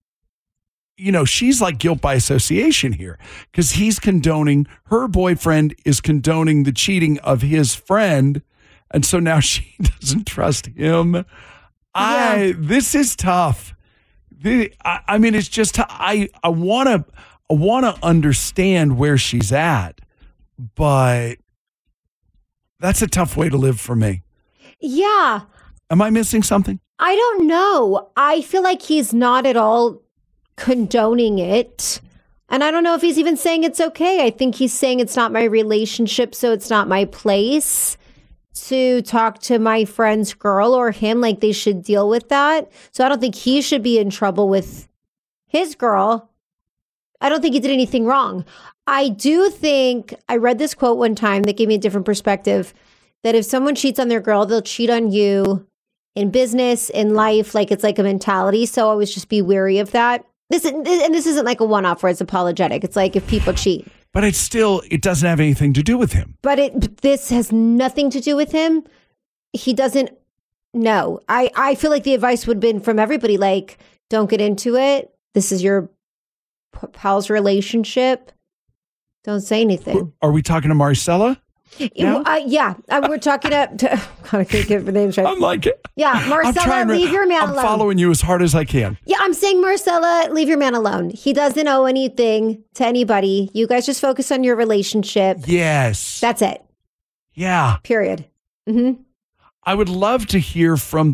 you know, she's like guilt by association here because her boyfriend is condoning the cheating of his friend. And so now she doesn't trust him. This is tough. I mean, it's just, I want to understand where she's at, but that's a tough way to live for me. Yeah. Am I missing something? I don't know. I feel like he's not at all condoning it. And I don't know if he's even saying it's okay. I think he's saying it's not my relationship, so it's not my place to talk to my friend's girl or him. Like, they should deal with that. So I don't think he should be in trouble with his girl. I don't think he did anything wrong. I do think, I read this quote one time that gave me a different perspective, that if someone cheats on their girl, they'll cheat on you in business, in life. Like, it's like a mentality. So always just be wary of that. This isn't like a one-off where it's apologetic. It's like if people cheat. But it doesn't have anything to do with him. But this has nothing to do with him. He doesn't know. I feel like the advice would have been from everybody, like, don't get into it. This is your pal's relationship. Don't say anything. Are we talking to Marcella? Yeah. We're talking I can't get the names right. I'm like it. Yeah, Marcella, leave your man alone. I'm following you as hard as I can. Yeah, I'm saying, Marcella, leave your man alone. He doesn't owe anything to anybody. You guys just focus on your relationship. Yes. That's it. Yeah. Period. Mm-hmm. I would love to hear from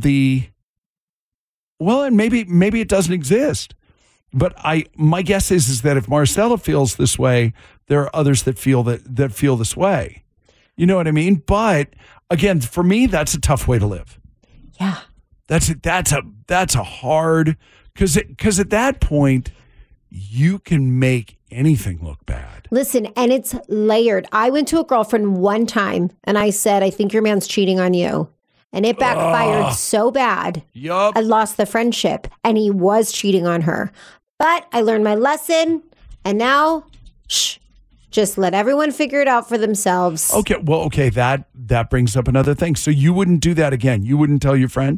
and maybe it doesn't exist. But my guess is that if Marcella feels this way, there are others that feel this way. You know what I mean? But again, for me, that's a tough way to live. Yeah. That's a hard, because at that point you can make anything look bad. Listen, and it's layered. I went to a girlfriend one time and I said, I think your man's cheating on you. And it backfired so bad. Yup. I lost the friendship and he was cheating on her. But I learned my lesson and now, just let everyone figure it out for themselves. Okay. That brings up another thing. So you wouldn't do that again? You wouldn't tell your friend?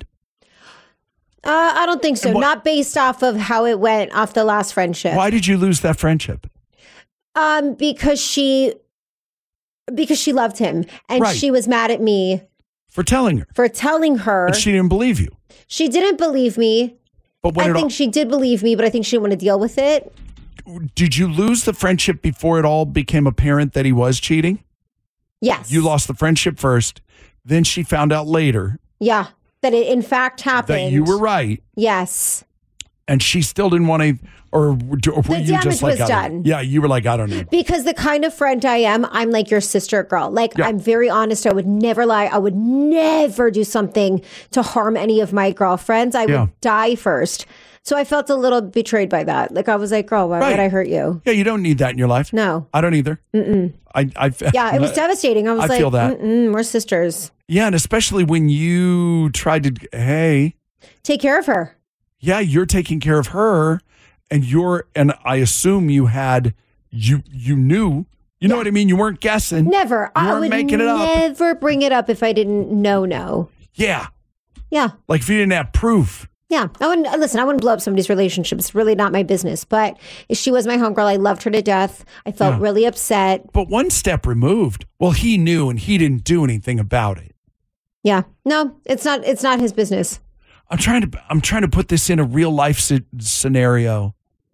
I don't think so. Not based off of how it went off the last friendship. Why did you lose that friendship? Because she loved him and she was mad at me for telling her. But she didn't believe you. She didn't believe me. But I think she did believe me, but I think she didn't want to deal with it. Did you lose the friendship before it all became apparent that he was cheating? Yes. You lost the friendship first. Then she found out later. Yeah. That it in fact happened. That you were right. Yes. And she still didn't want to, or were you just like, was done. Yeah, you were like, I don't know. Because the kind of friend I am, I'm like your sister girl. Like, I'm very honest. I would never lie. I would never do something to harm any of my girlfriends. I would die first. So I felt a little betrayed by that. Like, I was like, girl, why would I hurt you? Yeah, you don't need that in your life. No. I don't either. Mm-mm. Yeah, it was devastating. I was like, feel that. We're sisters. Yeah, and especially when you tried to, take care of her. Yeah, you're taking care of her, and I assume you knew, you know what I mean? You weren't guessing. Never. You weren't making it up. I would never bring it up if I didn't know. Yeah. Yeah. Like if you didn't have proof. Yeah. I wouldn't blow up somebody's relationship. It's really not my business. But she was my homegirl. I loved her to death. I felt really upset. But one step removed. Well, he knew and he didn't do anything about it. Yeah. No, it's not his business. I'm trying to put this in a real life scenario.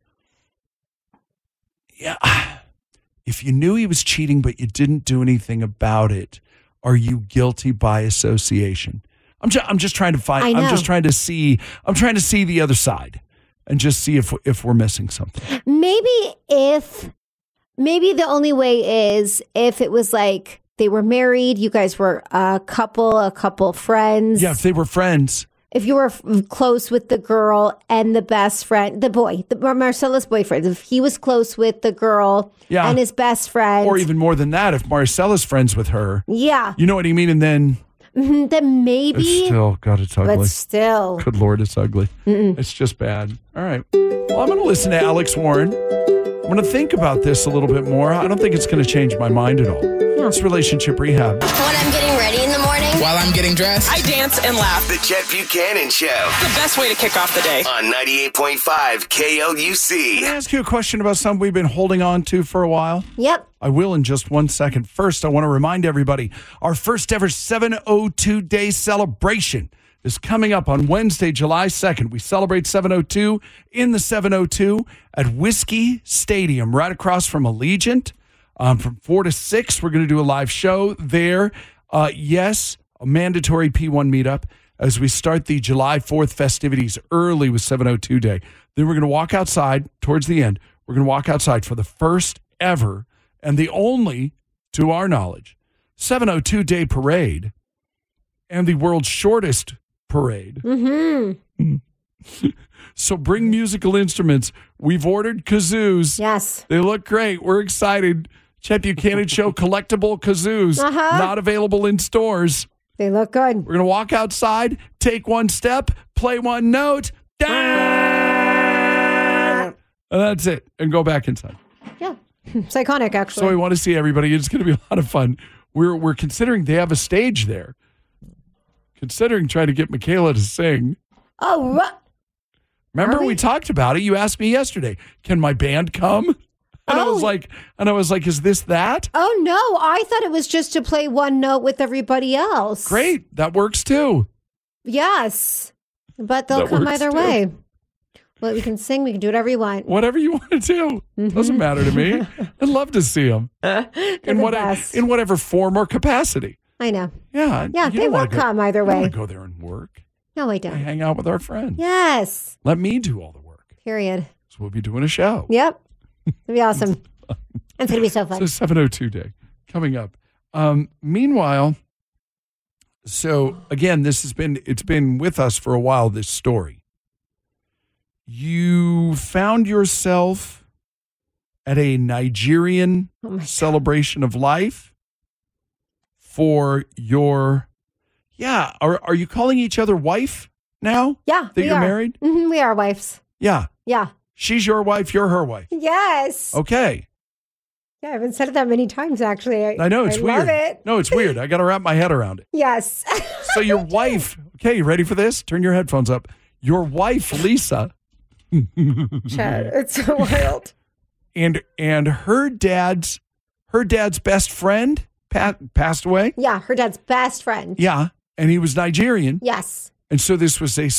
Yeah. If you knew he was cheating, but you didn't do anything about it, are you guilty by association? I'm just trying to find. I'm just trying to see. I'm trying to see the other side, and just see if we're missing something. Maybe the only way is if it was like they were married, you guys were a couple friends. Yeah, if they were friends. if you were close with the girl and the best friend, the boy, Marcella's boyfriend, if he was close with the girl and his best friend. Or even more than that, if Marcella's friends with her. Yeah. You know what I mean? And then... then maybe. It's still, God, it's ugly. But still. Good Lord, it's ugly. It's just bad. All right. Well, I'm going to listen to Alex Warren. I'm going to think about this a little bit more. I don't think it's going to change my mind at all. It's relationship rehab. When I'm getting ready in the morning. While I'm getting dressed. I dance and laugh. The Chet Buchanan Show. The best way to kick off the day. On 98.5 KLUC. Can I ask you a question about something we've been holding on to for a while? Yep. I will in just 1 second. First, I want to remind everybody, our first ever 702 Day celebration is coming up on Wednesday, July 2nd. We celebrate 702 in the 702 at Whiskey Stadium, right across from Allegiant. From 4 to 6, we're going to do a live show there. Yes, a mandatory P1 meetup as we start the July 4th festivities early with 702 Day. Then we're going to walk outside towards the end. We're going to walk outside for the first ever and the only, to our knowledge, 702 Day parade and the world's shortest parade. So bring musical instruments. We've ordered kazoos. Yes. They look great. We're excited. Chet Buchanan Show collectible kazoos. Not available in stores. They look good. We're going to walk outside, take one step, play one note. And that's it. And go back inside. Yeah. It's iconic, actually. So we want to see everybody. It's going to be a lot of fun. We're considering they have a stage there. Considering trying to get Michaela to sing. Oh, remember we talked about it? You asked me yesterday, can my band come? And I was like, is this that? Oh, no. I thought it was just to play one note with everybody else. Great. That works too. Yes. But they'll come either way. Well, we can sing. We can do whatever you want. Whatever you want to do. Doesn't matter to me. I'd love to see them. in whatever form or capacity. I know. Yeah. Yeah, they will come either way. I want to go there and work. No, I don't. I hang out with our friends. Yes. Let me do all the work. Period. So we'll be doing a show. Yep. It'll be awesome. It's going to be so fun. So 702 Day coming up. Meanwhile, so again, it's been with us for a while, this story. You found yourself at a Nigerian celebration of life for your, are you calling each other wife now? Yeah. That you're married? Mm-hmm, we are wives. Yeah. Yeah. She's your wife, you're her wife. Yes. Okay. Yeah, I haven't said it that many times, actually. I know, it's weird. Love it. No, it's weird. I got to wrap my head around it. Yes. So your wife, okay, you ready for this? Turn your headphones up. Your wife, Lisa. Chad, it's so wild. And her dad's best friend passed away. Yeah, her dad's best friend. Yeah, and he was Nigerian. Yes. And so this was a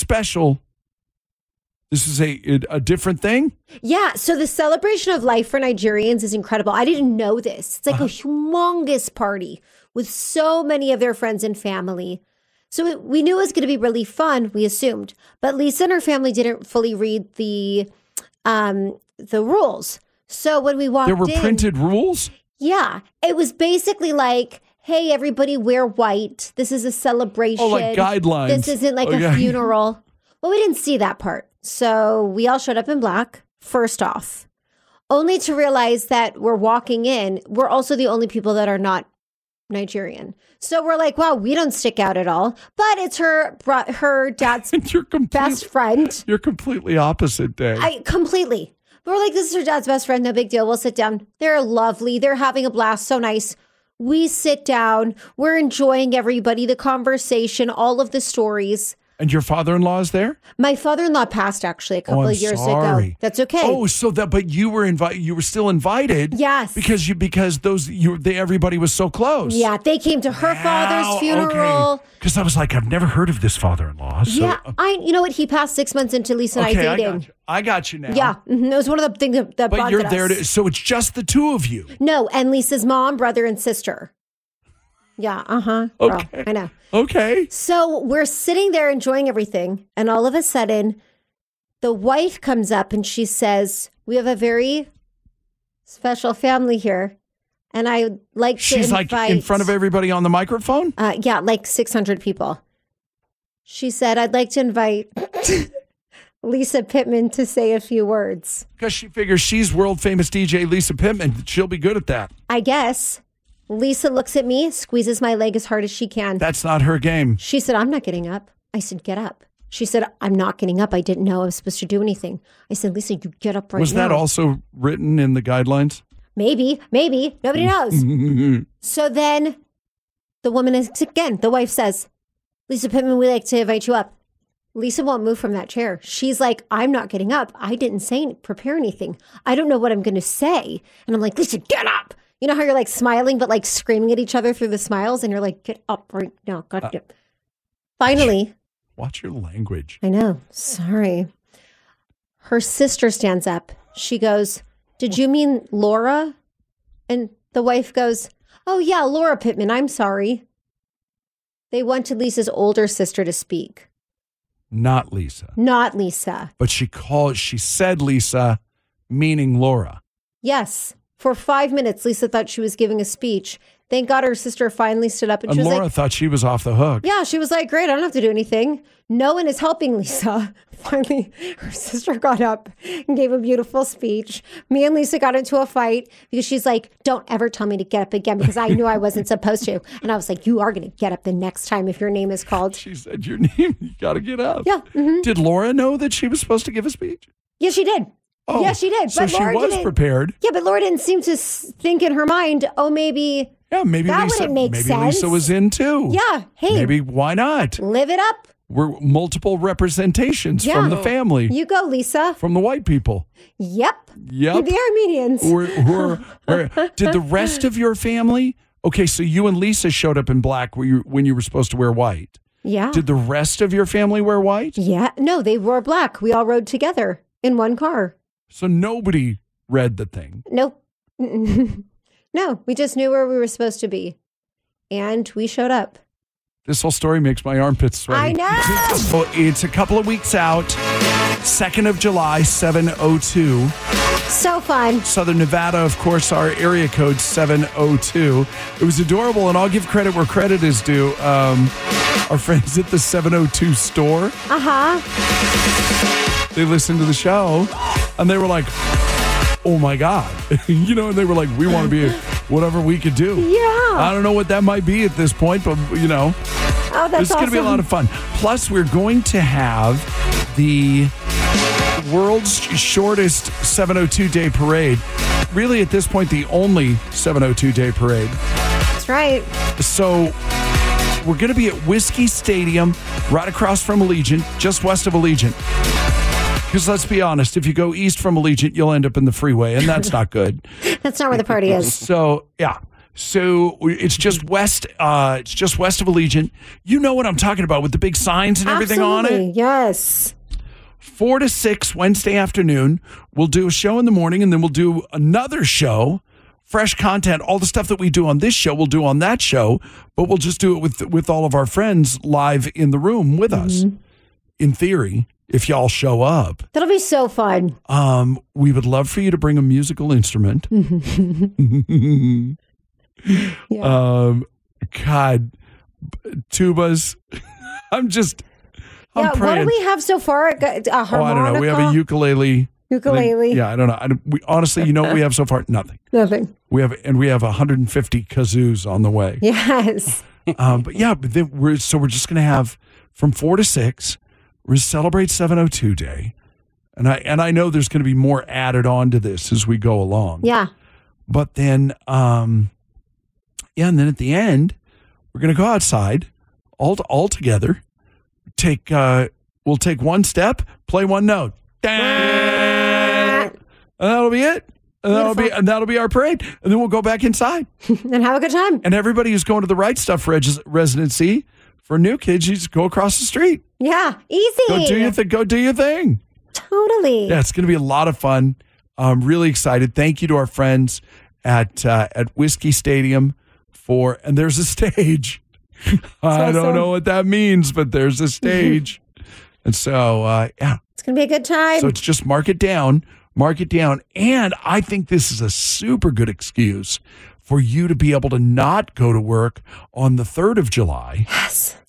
different thing? Yeah, so the celebration of life for Nigerians is incredible. I didn't know this. It's like a humongous party with so many of their friends and family. So we knew it was going to be really fun, we assumed. But Lisa and her family didn't fully read the rules. So when we walked in... There were printed rules? Yeah. It was basically like, hey, everybody wear white. This is a celebration. Oh, like guidelines. This isn't like a funeral. Well, we didn't see that part. So we all showed up in black, first off, only to realize that we're walking in. We're also the only people that are not Nigerian. So we're like, wow, we don't stick out at all. But it's her dad's best friend. You're completely opposite, Dave. Completely. But we're like, this is her dad's best friend. No big deal. We'll sit down. They're lovely. They're having a blast. So nice. We sit down. We're enjoying everybody, the conversation, all of the stories. And your father-in-law is there? My father-in-law passed actually a couple of years ago. That's okay. Oh, but you were you were still invited. Yes. Because everybody was so close. Yeah, they came to her father's funeral. Because I was like, I've never heard of this father-in-law. So. Yeah, you know what? He passed 6 months into Lisa and I dating. I got you now. Yeah, it was one of the things that bonded us. But you're there so it's just the two of you. No, and Lisa's mom, brother, and sister. Yeah, Okay. Girl, I know. Okay. So we're sitting there enjoying everything. And all of a sudden, the wife comes up and she says, we have a very special family here. And I would like to invite... She's like in front of everybody on the microphone? Yeah, like 600 people. She said, I'd like to invite Lisa Pittman to say a few words. Because she figures she's world famous DJ Lisa Pittman. She'll be good at that. I guess. Lisa looks at me, squeezes my leg as hard as she can. That's not her game. She said, I'm not getting up. I said, get up. She said, I'm not getting up. I didn't know I was supposed to do anything. I said, Lisa, you get up right now. Was that also written in the guidelines? Maybe. Nobody knows. So then the woman is, again, the wife says, Lisa Pittman, we'd like to invite you up. Lisa won't move from that chair. She's like, I'm not getting up. I didn't prepare anything. I don't know what I'm going to say. And I'm like, Lisa, get up. You know how you're like smiling, but like screaming at each other through the smiles? And you're like, get up right now. Finally. Watch your language. I know. Sorry. Her sister stands up. She goes, did you mean Laura? And the wife goes, oh yeah, Laura Pittman. I'm sorry. They wanted Lisa's older sister to speak. Not Lisa. Not Lisa. But she said Lisa, meaning Laura. Yes. For 5 minutes, Lisa thought she was giving a speech. Thank God her sister finally stood up and she was Laura like, thought she was off the hook. Yeah, she was like, great, I don't have to do anything. No one is helping Lisa. Finally, her sister got up and gave a beautiful speech. Me and Lisa got into a fight because she's like, don't ever tell me to get up again because I knew I wasn't supposed to. And I was like, you are going to get up the next time if your name is called. She said your name, you got to get up. Yeah. Mm-hmm. Did Laura know that she was supposed to give a speech? Yes, she did. Oh, yes, she did. So but she Laura was didn't, prepared. Yeah, but Laura didn't seem to think in her mind, oh, maybe... Yeah, maybe that Lisa, wouldn't make maybe sense. Lisa was in too. Yeah. Hey. Maybe why not? Live it up. We're multiple representations from the family. You go, Lisa. From the white people. Yep. The Armenians. Did the rest of your family? Okay, so you and Lisa showed up in black when you were supposed to wear white. Yeah. Did the rest of your family wear white? Yeah. No, they wore black. We all rode together in one car. So nobody read the thing. Nope. No, we just knew where we were supposed to be. And we showed up. This whole story makes my armpits sweaty. I know. So it's a couple of weeks out. 2nd of July, 7:02. So fun. Southern Nevada, of course, our area code 702. It was adorable, and I'll give credit where credit is due. Our friends at the 702 store. They listened to the show, and they were like, oh my God. And they were like, we want to be whatever we could do. Yeah. I don't know what that might be at this point, but, Oh, that's it's going to be a lot of fun. Plus, we're going to have the world's shortest 702-day parade. Really, at this point, the only 702-day parade. That's right. So we're going to be at Whiskey Stadium, right across from Allegiant, just west of Allegiant. Because let's be honest, if you go east from Allegiant, you'll end up in the freeway, and that's not good. That's not where the party is. So, yeah. So it's just west. It's just west of Allegiant. You know what I'm talking about with the big signs and everything on it. Yes. 4 to 6 Wednesday afternoon. We'll do a show in the morning, and then we'll do another show. Fresh content, all the stuff that we do on this show, we'll do on that show, but we'll just do it with all of our friends live in the room with us. In theory, if y'all show up. That'll be so fun. We would love for you to bring a musical instrument. Yeah. God, tubas. I'm What do we have so far? A harmonica? I don't know. We have a ukulele. Yeah, I don't know. We honestly, what we have so far? Nothing. Nothing. We have 150 kazoos on the way. Yes. But then we're just going to have from 4 to 6. We're going to celebrate 702 Day, and I know there's going to be more added on to this as we go along. Yeah. But then, and then at the end, we're going to go outside all together. We'll take one step, play one note. And that'll be it. And that'll be our parade. And then we'll go back inside. And have a good time. And everybody who's going to the Right Stuff residency, for new kids, you just go across the street. Yeah, easy. Go do your thing. Totally. Yeah, it's going to be a lot of fun. I'm really excited. Thank you to our friends at Whiskey Stadium and there's a stage. I don't know what that means, but there's a stage. And so, it's going to be a good time. So it's just mark it down. And I think this is a super good excuse for you to be able to not go to work on the 3rd of July. Yes.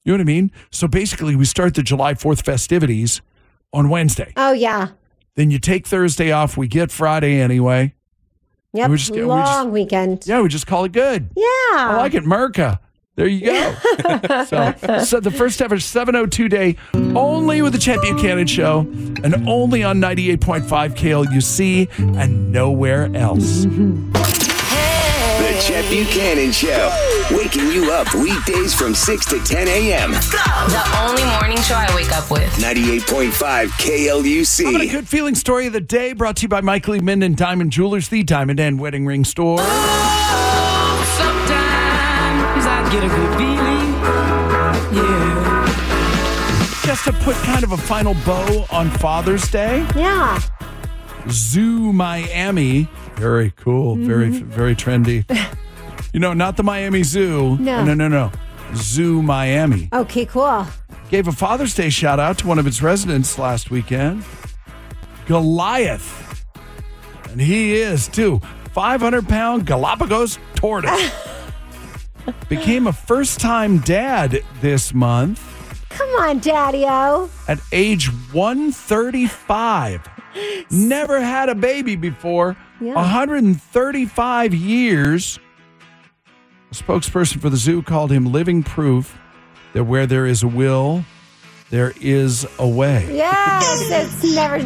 You know what I mean? So basically, we start the July 4th festivities on Wednesday. Oh, yeah. Then you take Thursday off. We get Friday anyway. Yep, long weekend. Yeah, we just call it good. Yeah. I like it, Merca. There you go. so the first ever 702 day, only with the Chet Buchanan Show, and only on 98.5 KLUC and nowhere else. The Chet Buchanan Show, waking you up weekdays from 6 to 10 a.m. The only morning show I wake up with. 98.5 KLUC. How about a good feeling story of the day brought to you by Mike Lee Minden Diamond Jewelers, the Diamond and Wedding Ring Store. Sometimes I get a good feeling. Yeah. Just to put kind of a final bow on Father's Day. Yeah. Zoo Miami. Very cool. Very, very trendy. You know, not the Miami Zoo. No. Zoo Miami. Okay, cool. Gave a Father's Day shout out to one of its residents last weekend, Goliath. And he is, too. 500-pound Galapagos tortoise. Became a first-time dad this month. Come on, Daddy-O. At age 135. Never had a baby before. Yeah. 135 years. A spokesperson for the zoo called him living proof that where there is a will, there is a way. Yes, it's never...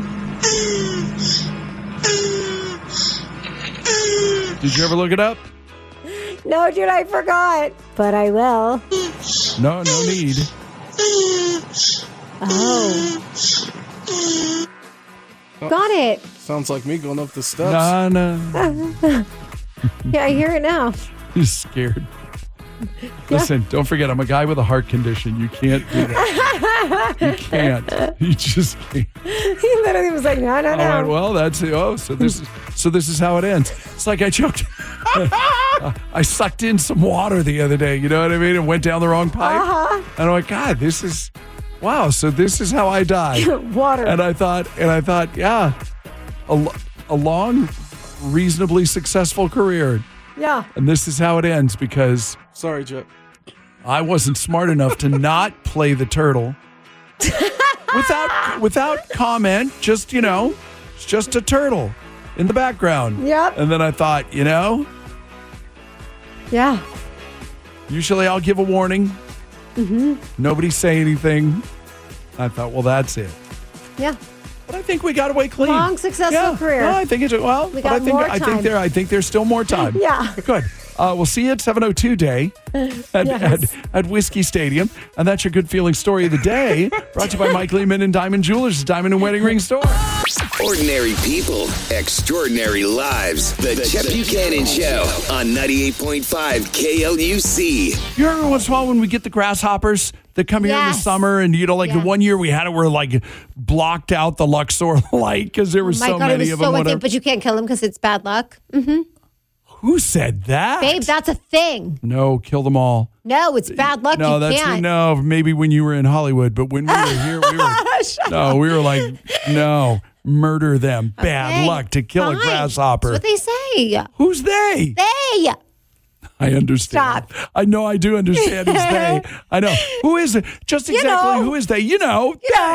Did you ever look it up? No, dude, I forgot. But I will. No need. Oh. Got it. Sounds like me going up the steps. No. Yeah, I hear it now. He's scared. Listen, don't forget, I'm a guy with a heart condition. You can't do that. You can't. You just can't. He literally was like, no. I went, well, that's it. Oh, so this is how it ends. It's like I choked. I sucked in some water the other day, you know what I mean? And went down the wrong pipe. And I'm like, God, this is, wow, so this is how I die. Water. And I thought, yeah, a long, reasonably successful career. Yeah. And this is how it ends because... Sorry, Jet. I wasn't smart enough to not play the turtle. without comment, just, you know, it's just a turtle in the background. Yep. And then I thought, you know... Yeah. Usually I'll give a warning. Mm-hmm. Nobody say anything. I thought, well, that's it. Yeah. But I think we got away clean. Long, successful career. No, I think it's we got more time. I think there's still more time. Yeah. Good. We'll see you at 702 Day at Whiskey Stadium. And that's your good feeling story of the day. Brought to you by Mike Lehman and Diamond Jewelers, Diamond and Wedding Ring Store. Ordinary people, extraordinary lives. The Chet Buchanan Show on 98.5 KLUC. You remember once in a while when we get the grasshoppers that come here in the summer, and you know, like the one year we had it where like blocked out the Luxor light because there were so many of them. But you can't kill them because it's bad luck. Mm-hmm. Who said that? Babe, that's a thing. No, kill them all. No, it's bad luck. No, can't. Maybe when you were in Hollywood, but when we were here, we were like, no, murder them. Bad luck to kill a grasshopper. That's what they say. Who's they? They. I understand. Stop. I know I do understand who's they. I know. Who is it? Just exactly who is they? You know.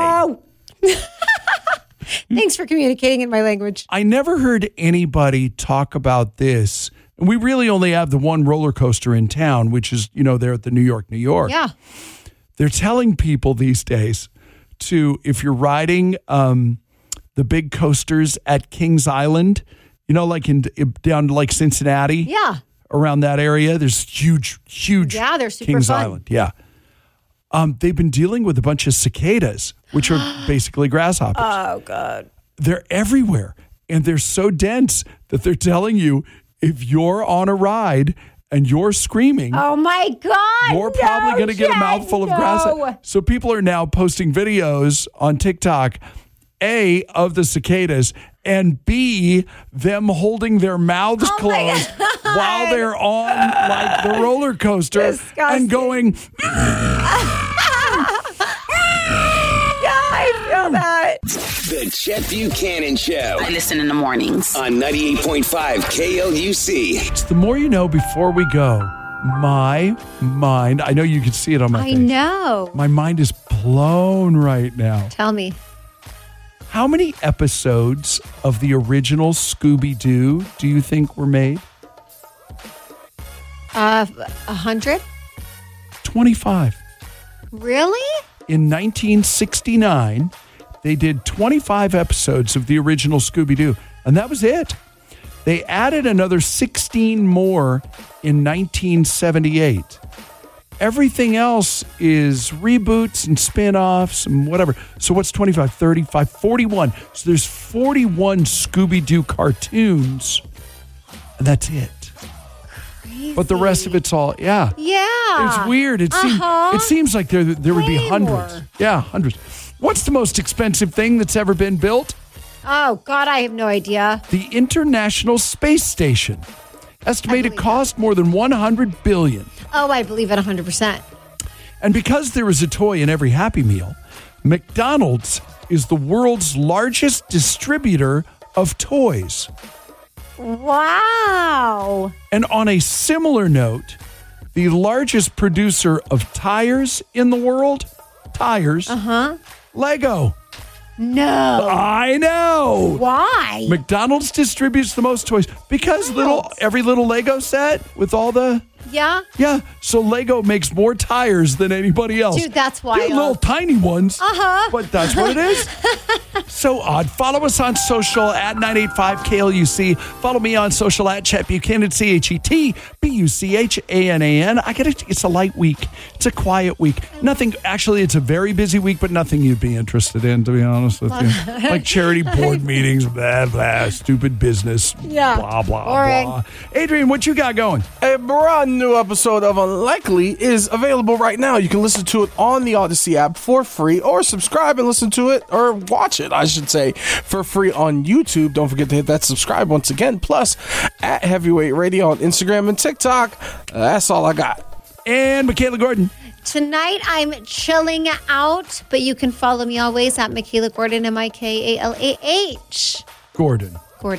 Thanks for communicating in my language. I never heard anybody talk about this. And we really only have the one roller coaster in town, which is, you know, there at the New York. Yeah. They're telling people these days to, if you're riding the big coasters at Kings Island, you know, like down to like Cincinnati. Yeah. Around that area, there's huge. Yeah, they're super Kings fun. Island. Yeah. They've been dealing with a bunch of cicadas, which are basically grasshoppers. Oh, God. They're everywhere. And they're so dense that they're telling you if you're on a ride and you're screaming. Oh, my God. You're probably going to get a mouthful of grass. So people are now posting videos on TikTok, A, of the cicadas, and B, them holding their mouths closed while they're on like the roller coaster. Disgusting. And going. I feel that. The Chet Buchanan Show. I listen in the mornings. On 98.5 KLUC. It's the more you know before we go. My mind, I know you can see it on my face. I know. My mind is blown right now. Tell me. How many episodes of the original Scooby-Doo do you think were made? 100? 25. Really? In 1969, they did 25 episodes of the original Scooby-Doo, and that was it. They added another 16 more in 1978. Everything else is reboots and spin-offs and whatever. So what's 25, 35, 41? So there's 41 Scooby-Doo cartoons, and that's it. Crazy. But the rest of it's all, yeah. Yeah. It's weird. It seems like there would be hundreds. More. Yeah, hundreds. What's the most expensive thing that's ever been built? Oh, God, I have no idea. The International Space Station. Estimated cost more than $100 billion. Oh, I believe it 100%. And because there is a toy in every Happy Meal, McDonald's is the world's largest distributor of toys. Wow. And on a similar note, the largest producer of tires in the world, Lego. No. I know. Why? McDonald's distributes the most toys because every little Lego set with all the... Yeah? Yeah. So Lego makes more tires than anybody else. Dude, that's wild. They're little tiny ones. But that's what it is. So odd. Follow us on social at 985KLUC. Follow me on social at Chet Buchanan, ChetBuchanan. I get it. It's a light week. It's a quiet week. Nothing. Actually, it's a very busy week, but nothing you'd be interested in, to be honest with you. Like charity board meetings, blah, blah, stupid business, blah, blah, blah. Adrian, what you got going? A brand new episode of Unlikely is available right now. You can listen to it on the Odyssey app for free, or subscribe and listen to it, or watch it, I should say, for free on YouTube. Don't forget to hit that subscribe once again. Plus, at Heavyweight Radio on Instagram and TikTok. That's all I got. And Michaela Gordon. Tonight, I'm chilling out, but you can follow me always at Michaela Gordon, MIKALAH. Gordon.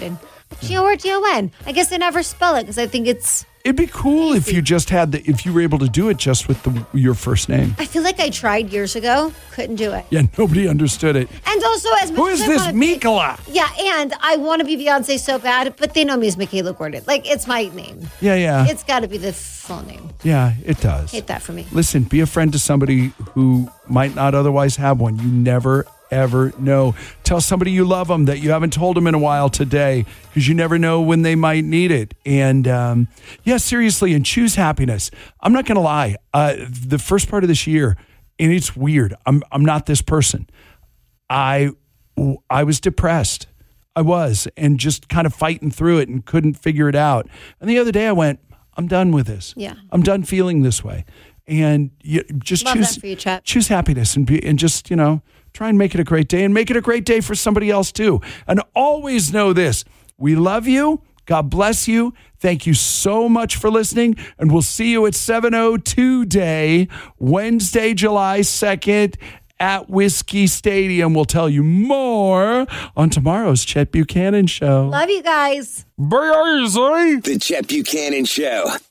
Gordon. I guess I never spell it because I think it's... It'd be cool if you just had if you were able to do it just with your first name. I feel like I tried years ago. Couldn't do it. Yeah, nobody understood it. And also, as much who is this Mikola? Yeah, and I want to be Beyonce so bad, but they know me as Michaela Gordon. Like, it's my name. Yeah. It's got to be the full name. Yeah, it does. Hate that for me. Listen, be a friend to somebody who might not otherwise have one. You never, ever know. Tell somebody you love them that you haven't told them in a while today, because you never know when they might need it. And seriously, and choose happiness. I'm not going to lie. The first part of this year, and it's weird. I'm not this person. I was depressed. I was, and just kind of fighting through it and couldn't figure it out. And the other day I went, I'm done with this. Yeah. I'm done feeling this way. And just Love that for you, Chet. choose happiness and just, try and make it a great day, and make it a great day for somebody else too. And always know this. We love you. God bless you. Thank you so much for listening. And we'll see you at 7:02 Day, Wednesday, July 2nd at Whiskey Stadium. We'll tell you more on tomorrow's Chet Buchanan Show. Love you guys. The Chet Buchanan Show.